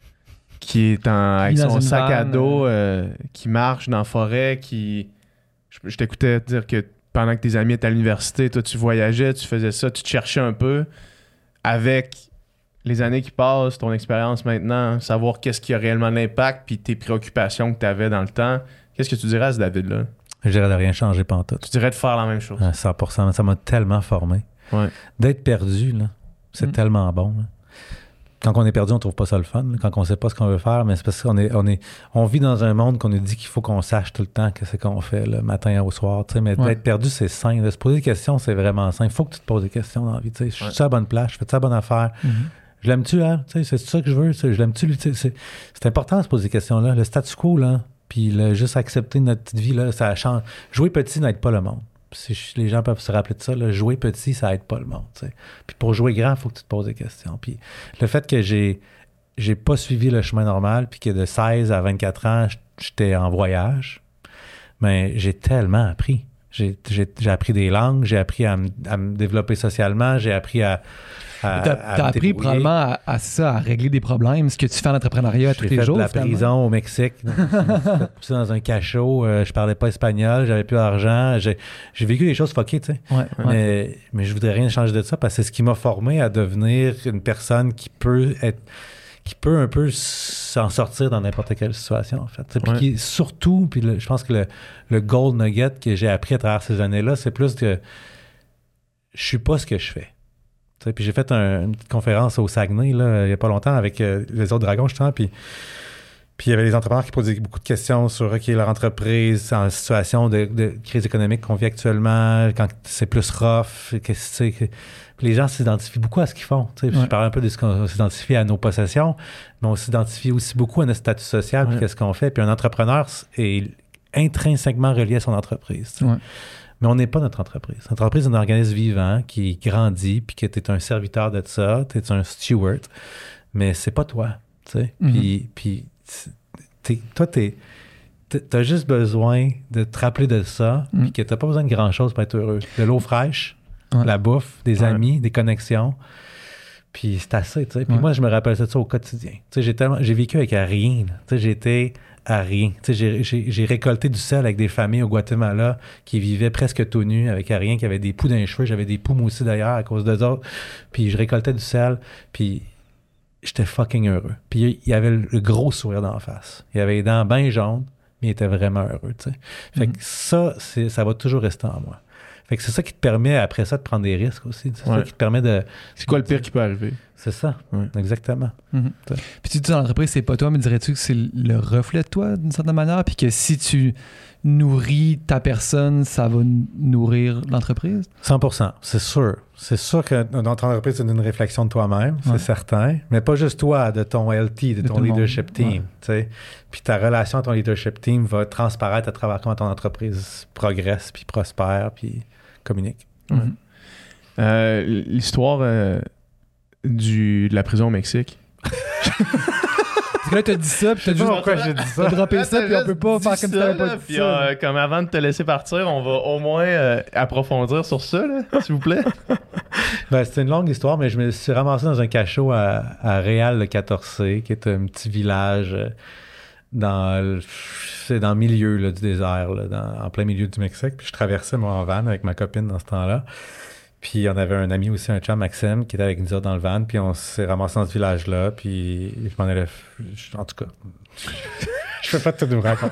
qui est en, avec dans son une sac à vanne, dos, euh, qui marche dans la forêt, qui... Je, je t'écoutais dire que pendant que tes amis étaient à l'université, toi, tu voyageais, tu faisais ça, tu te cherchais un peu. Avec les années qui passent, ton expérience maintenant, savoir qu'est-ce qui a réellement de l'impact, puis tes préoccupations que tu avais dans le temps, qu'est-ce que tu dirais à ce David-là? Je dirais de rien changer pantoute. Tu dirais de faire la même chose. À cent pour cent. Ça m'a tellement formé. Ouais. D'être perdu, là, c'est Mm. tellement bon. Là. Quand on est perdu, on trouve pas ça le fun. Là, quand on sait pas ce qu'on veut faire, mais c'est parce qu'on est, on est, on vit dans un monde qu'on nous dit qu'il faut qu'on sache tout le temps que c'est qu'on fait le matin au soir. Mais ouais. d'être perdu, c'est simple. De se poser des questions, c'est vraiment simple. Il faut que tu te poses des questions dans la vie. Je suis Ouais. à la bonne place, je fais ça la bonne affaire. Mm-hmm. Je l'aime-tu, hein? C'est ça que je veux. Je l'aime-tu? C'est, c'est important de se poser des questions-là. Le statu quo, là, puis le juste accepter notre petite vie, là, ça change. Jouer petit n'aide pas le monde. Si je, les gens peuvent se rappeler de ça, là, jouer petit, ça aide pas le monde. T'sais. Puis pour jouer grand, il faut que tu te poses des questions. Puis le fait que j'ai j'ai pas suivi le chemin normal, puis que de seize à vingt-quatre ans, j'étais en voyage, mais j'ai tellement appris. J'ai, j'ai, j'ai appris des langues, j'ai appris à me, à me développer socialement, j'ai appris à. à t'as, à t'as me appris débrouiller. probablement à, à ça, à régler des problèmes, ce que tu fais en entrepreneuriat tous J'ai les fait jours. de la finalement. prison au Mexique. Donc, je me suis fait pousser dans un cachot. Euh, je parlais pas espagnol, j'avais plus d'argent. J'ai, j'ai vécu des choses fuckées, tu sais. Ouais, ouais. Mais, mais je voudrais rien changer de ça parce que c'est ce qui m'a formé à devenir une personne qui peut être qui peut un peu s'en sortir dans n'importe quelle situation, en fait. Puis Ouais. qui, surtout, puis le- je pense que le, le gold nugget que j'ai appris à travers ces années-là, c'est plus que je suis pas ce que je fais. T'sais, puis j'ai fait un- une petite conférence au Saguenay, là, il y a pas longtemps, avec euh, les autres dragons, justement, puis puis il y avait les entrepreneurs qui posaient beaucoup de questions sur OK, leur entreprise en situation de, de crise économique qu'on vit actuellement, quand c'est plus rough, qu'est-ce que c'est. Puis les gens s'identifient beaucoup à ce qu'ils font. Ouais. Je parlais un peu de ce qu'on s'identifie à nos possessions, mais on s'identifie aussi beaucoup à notre statut social, puis ouais. qu'est-ce qu'on fait. Puis un entrepreneur est intrinsèquement relié à son entreprise. Ouais. Mais on n'est pas notre entreprise. Notre entreprise est un organisme vivant qui grandit, puis que tu es un serviteur de ça, tu es un steward, mais c'est pas toi. Mm-hmm. Puis, puis t'es, toi, tu as juste besoin de te rappeler de ça, mm. puis que tu n'as pas besoin de grand-chose pour être heureux. De l'eau fraîche, ouais. la bouffe, des ouais. amis, des connexions. Puis c'est assez, tu sais. Puis ouais. moi, je me rappelle ça, ça au quotidien. Tu sais, j'ai tellement, j'ai vécu avec à rien. Tu sais, j'étais à rien. Tu sais, j'ai, j'ai, j'ai récolté du sel avec des familles au Guatemala qui vivaient presque tout nus, avec à rien, qui avaient des poux dans les cheveux. J'avais des poux moi aussi d'ailleurs à cause d'eux autres. Puis je récoltais du sel, puis j'étais fucking heureux. Puis il y avait le gros sourire d'en face. Il y avait les dents bien jaunes, mais il était vraiment heureux, tu sais. Fait mm-hmm. que ça, c'est, ça va toujours rester en moi. Fait que c'est ça qui te permet, après ça, de prendre des risques aussi. C'est ouais. ça qui te permet de... C'est quoi le pire qui peut arriver? C'est ça, ouais. exactement. Mm-hmm. Puis tu dis dans l'entreprise, c'est pas toi, mais dirais-tu que c'est le reflet de toi, d'une certaine manière? Puis que si tu nourris ta personne, ça va nourrir l'entreprise? cent pour cent, c'est sûr. C'est sûr que notre entreprise, c'est une réflexion de toi-même, ouais. c'est certain. Mais pas juste toi, de ton L T, de, de ton leadership team. Ouais. Puis ta relation à ton leadership team va transparaître à travers comment ton entreprise progresse, puis prospère, puis communique. Mm-hmm. Ouais. Euh, l'histoire euh, du, de la prison au Mexique. Parce que là, t'as dit ça, puis t'as Je sais juste pas pourquoi j'ai dit ça. t'as droppé ça, puis on peut pas faire comme si t'avais pas là, dit puis, ça. euh, comme avant de te laisser partir, on va au moins euh, approfondir sur ça, là, s'il vous plaît. Ben, c'est une longue histoire, mais je me suis ramassé dans un cachot à, à Real, le quatorze C, qui est un petit village euh, dans le, c'est dans le milieu là, du désert, là, dans, en plein milieu du Mexique. Puis je traversais moi en van avec ma copine dans ce temps-là. Puis on avait un ami aussi, un chum, Maxime, qui était avec nous autres dans le van. Puis on s'est ramassé dans ce village-là. Puis je m'en allais... En tout cas, je peux pas tout nous raconter.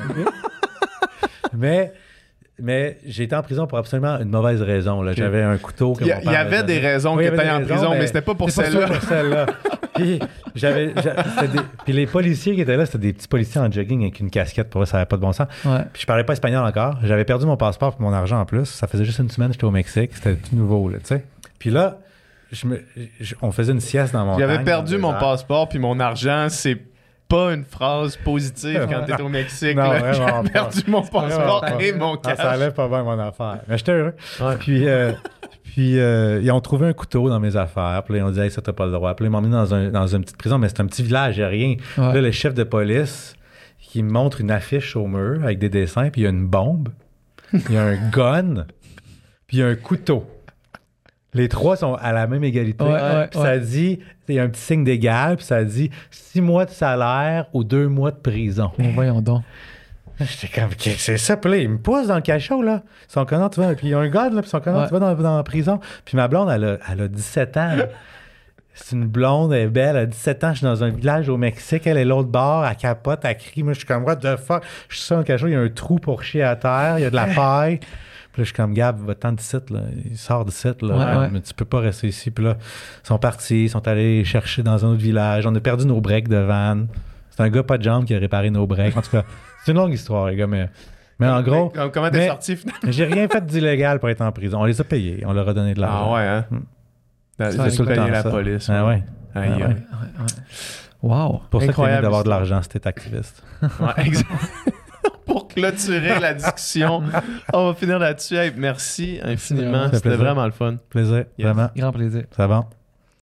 mais... Mais j'ai été en prison pour absolument une mauvaise raison. Là. J'avais un couteau. Que Il y, mon il père y avait m'avait des donné. raisons Oui, que il y tu avait ailles en des prison, raisons, mais c'était pas pour c'est pas celle-là. pour celle-là. Puis, j'avais, j'a- c'était des- puis les policiers qui étaient là, c'était des petits policiers en jogging avec une casquette. Pour eux, ça n'avait pas de bon sens. Ouais. Puis je parlais pas espagnol encore. J'avais perdu mon passeport et mon argent en plus. Ça faisait juste une semaine, j'étais au Mexique. C'était tout nouveau, là, tu sais. Puis là, je me, je- on faisait une sieste dans mon J'avais perdu mon passeport puis mon argent, c'est pas une phrase positive quand t'es au Mexique. Non, là. vraiment J'ai pas. perdu mon passeport Vraiment et pas. mon Ah, cash. ça allait pas bien, mon affaire. Mais j'étais heureux. Puis, euh, puis euh, ils ont trouvé un couteau dans mes affaires. Puis là, ils ont dit, hey, ça, t'as pas le droit. Puis là, ils m'ont mis dans, un, dans une petite prison, mais c'est un petit village, il n'y a rien. Ouais. Là, le chef de police, qui me montre une affiche au mur avec des dessins, puis il y a une bombe, il y a un gun, puis il y a un couteau. Les trois sont à la même égalité. Ouais, ouais, Puis ouais. ça dit, il y a un petit signe d'égal, puis ça dit six mois de salaire ou deux mois de prison. Bon, voyons donc. J'étais comme, qu'est-ce que c'est ça? Puis là, ils me poussent dans le cachot, là. Ils sont comment tu vas? Puis il y a un gars, là, puis ils sont comment Ouais. tu vas dans, dans la prison? Puis ma blonde, elle a, elle a dix-sept ans. C'est une blonde, elle est belle, elle a dix-sept ans, je suis dans un village au Mexique, elle est l'autre bord, elle capote, elle crie. Moi, je suis comme, what the fuck? Je suis sur le cachot, il y a un trou pour chier à terre, il y a de la paille. Puis là, je suis comme, Gab, va-t'en d'ici, là. Il sort d'ici, là. Ouais, ouais. Mais tu peux pas rester ici. Puis là, ils sont partis, ils sont allés chercher dans un autre village. On a perdu nos breaks de van. C'est un gars pas de jambes qui a réparé nos breaks. En tout cas, c'est une longue histoire, les gars, mais, mais en gros, Mais, comment t'es mais- sorti finalement? j'ai rien fait d'illégal pour être en prison. On les a payés, on leur a donné de l'argent. Ah ouais, hein? Hmm. T'as Ça, t'as tout le payé temps, la ça. police. Ah ouais. Aïe, Ah aïe. ouais. Ouais, ouais. Wow. Pour ça que c'est mieux Incroyable d'avoir de histoire. l'argent si t'es activiste. Ouais, exact. Pour clôturer la discussion, on va finir là-dessus. Hey, merci infiniment. Ça fait C'était plaisir. vraiment le fun. Plaisir, Yes. vraiment. Grand plaisir. Ça va?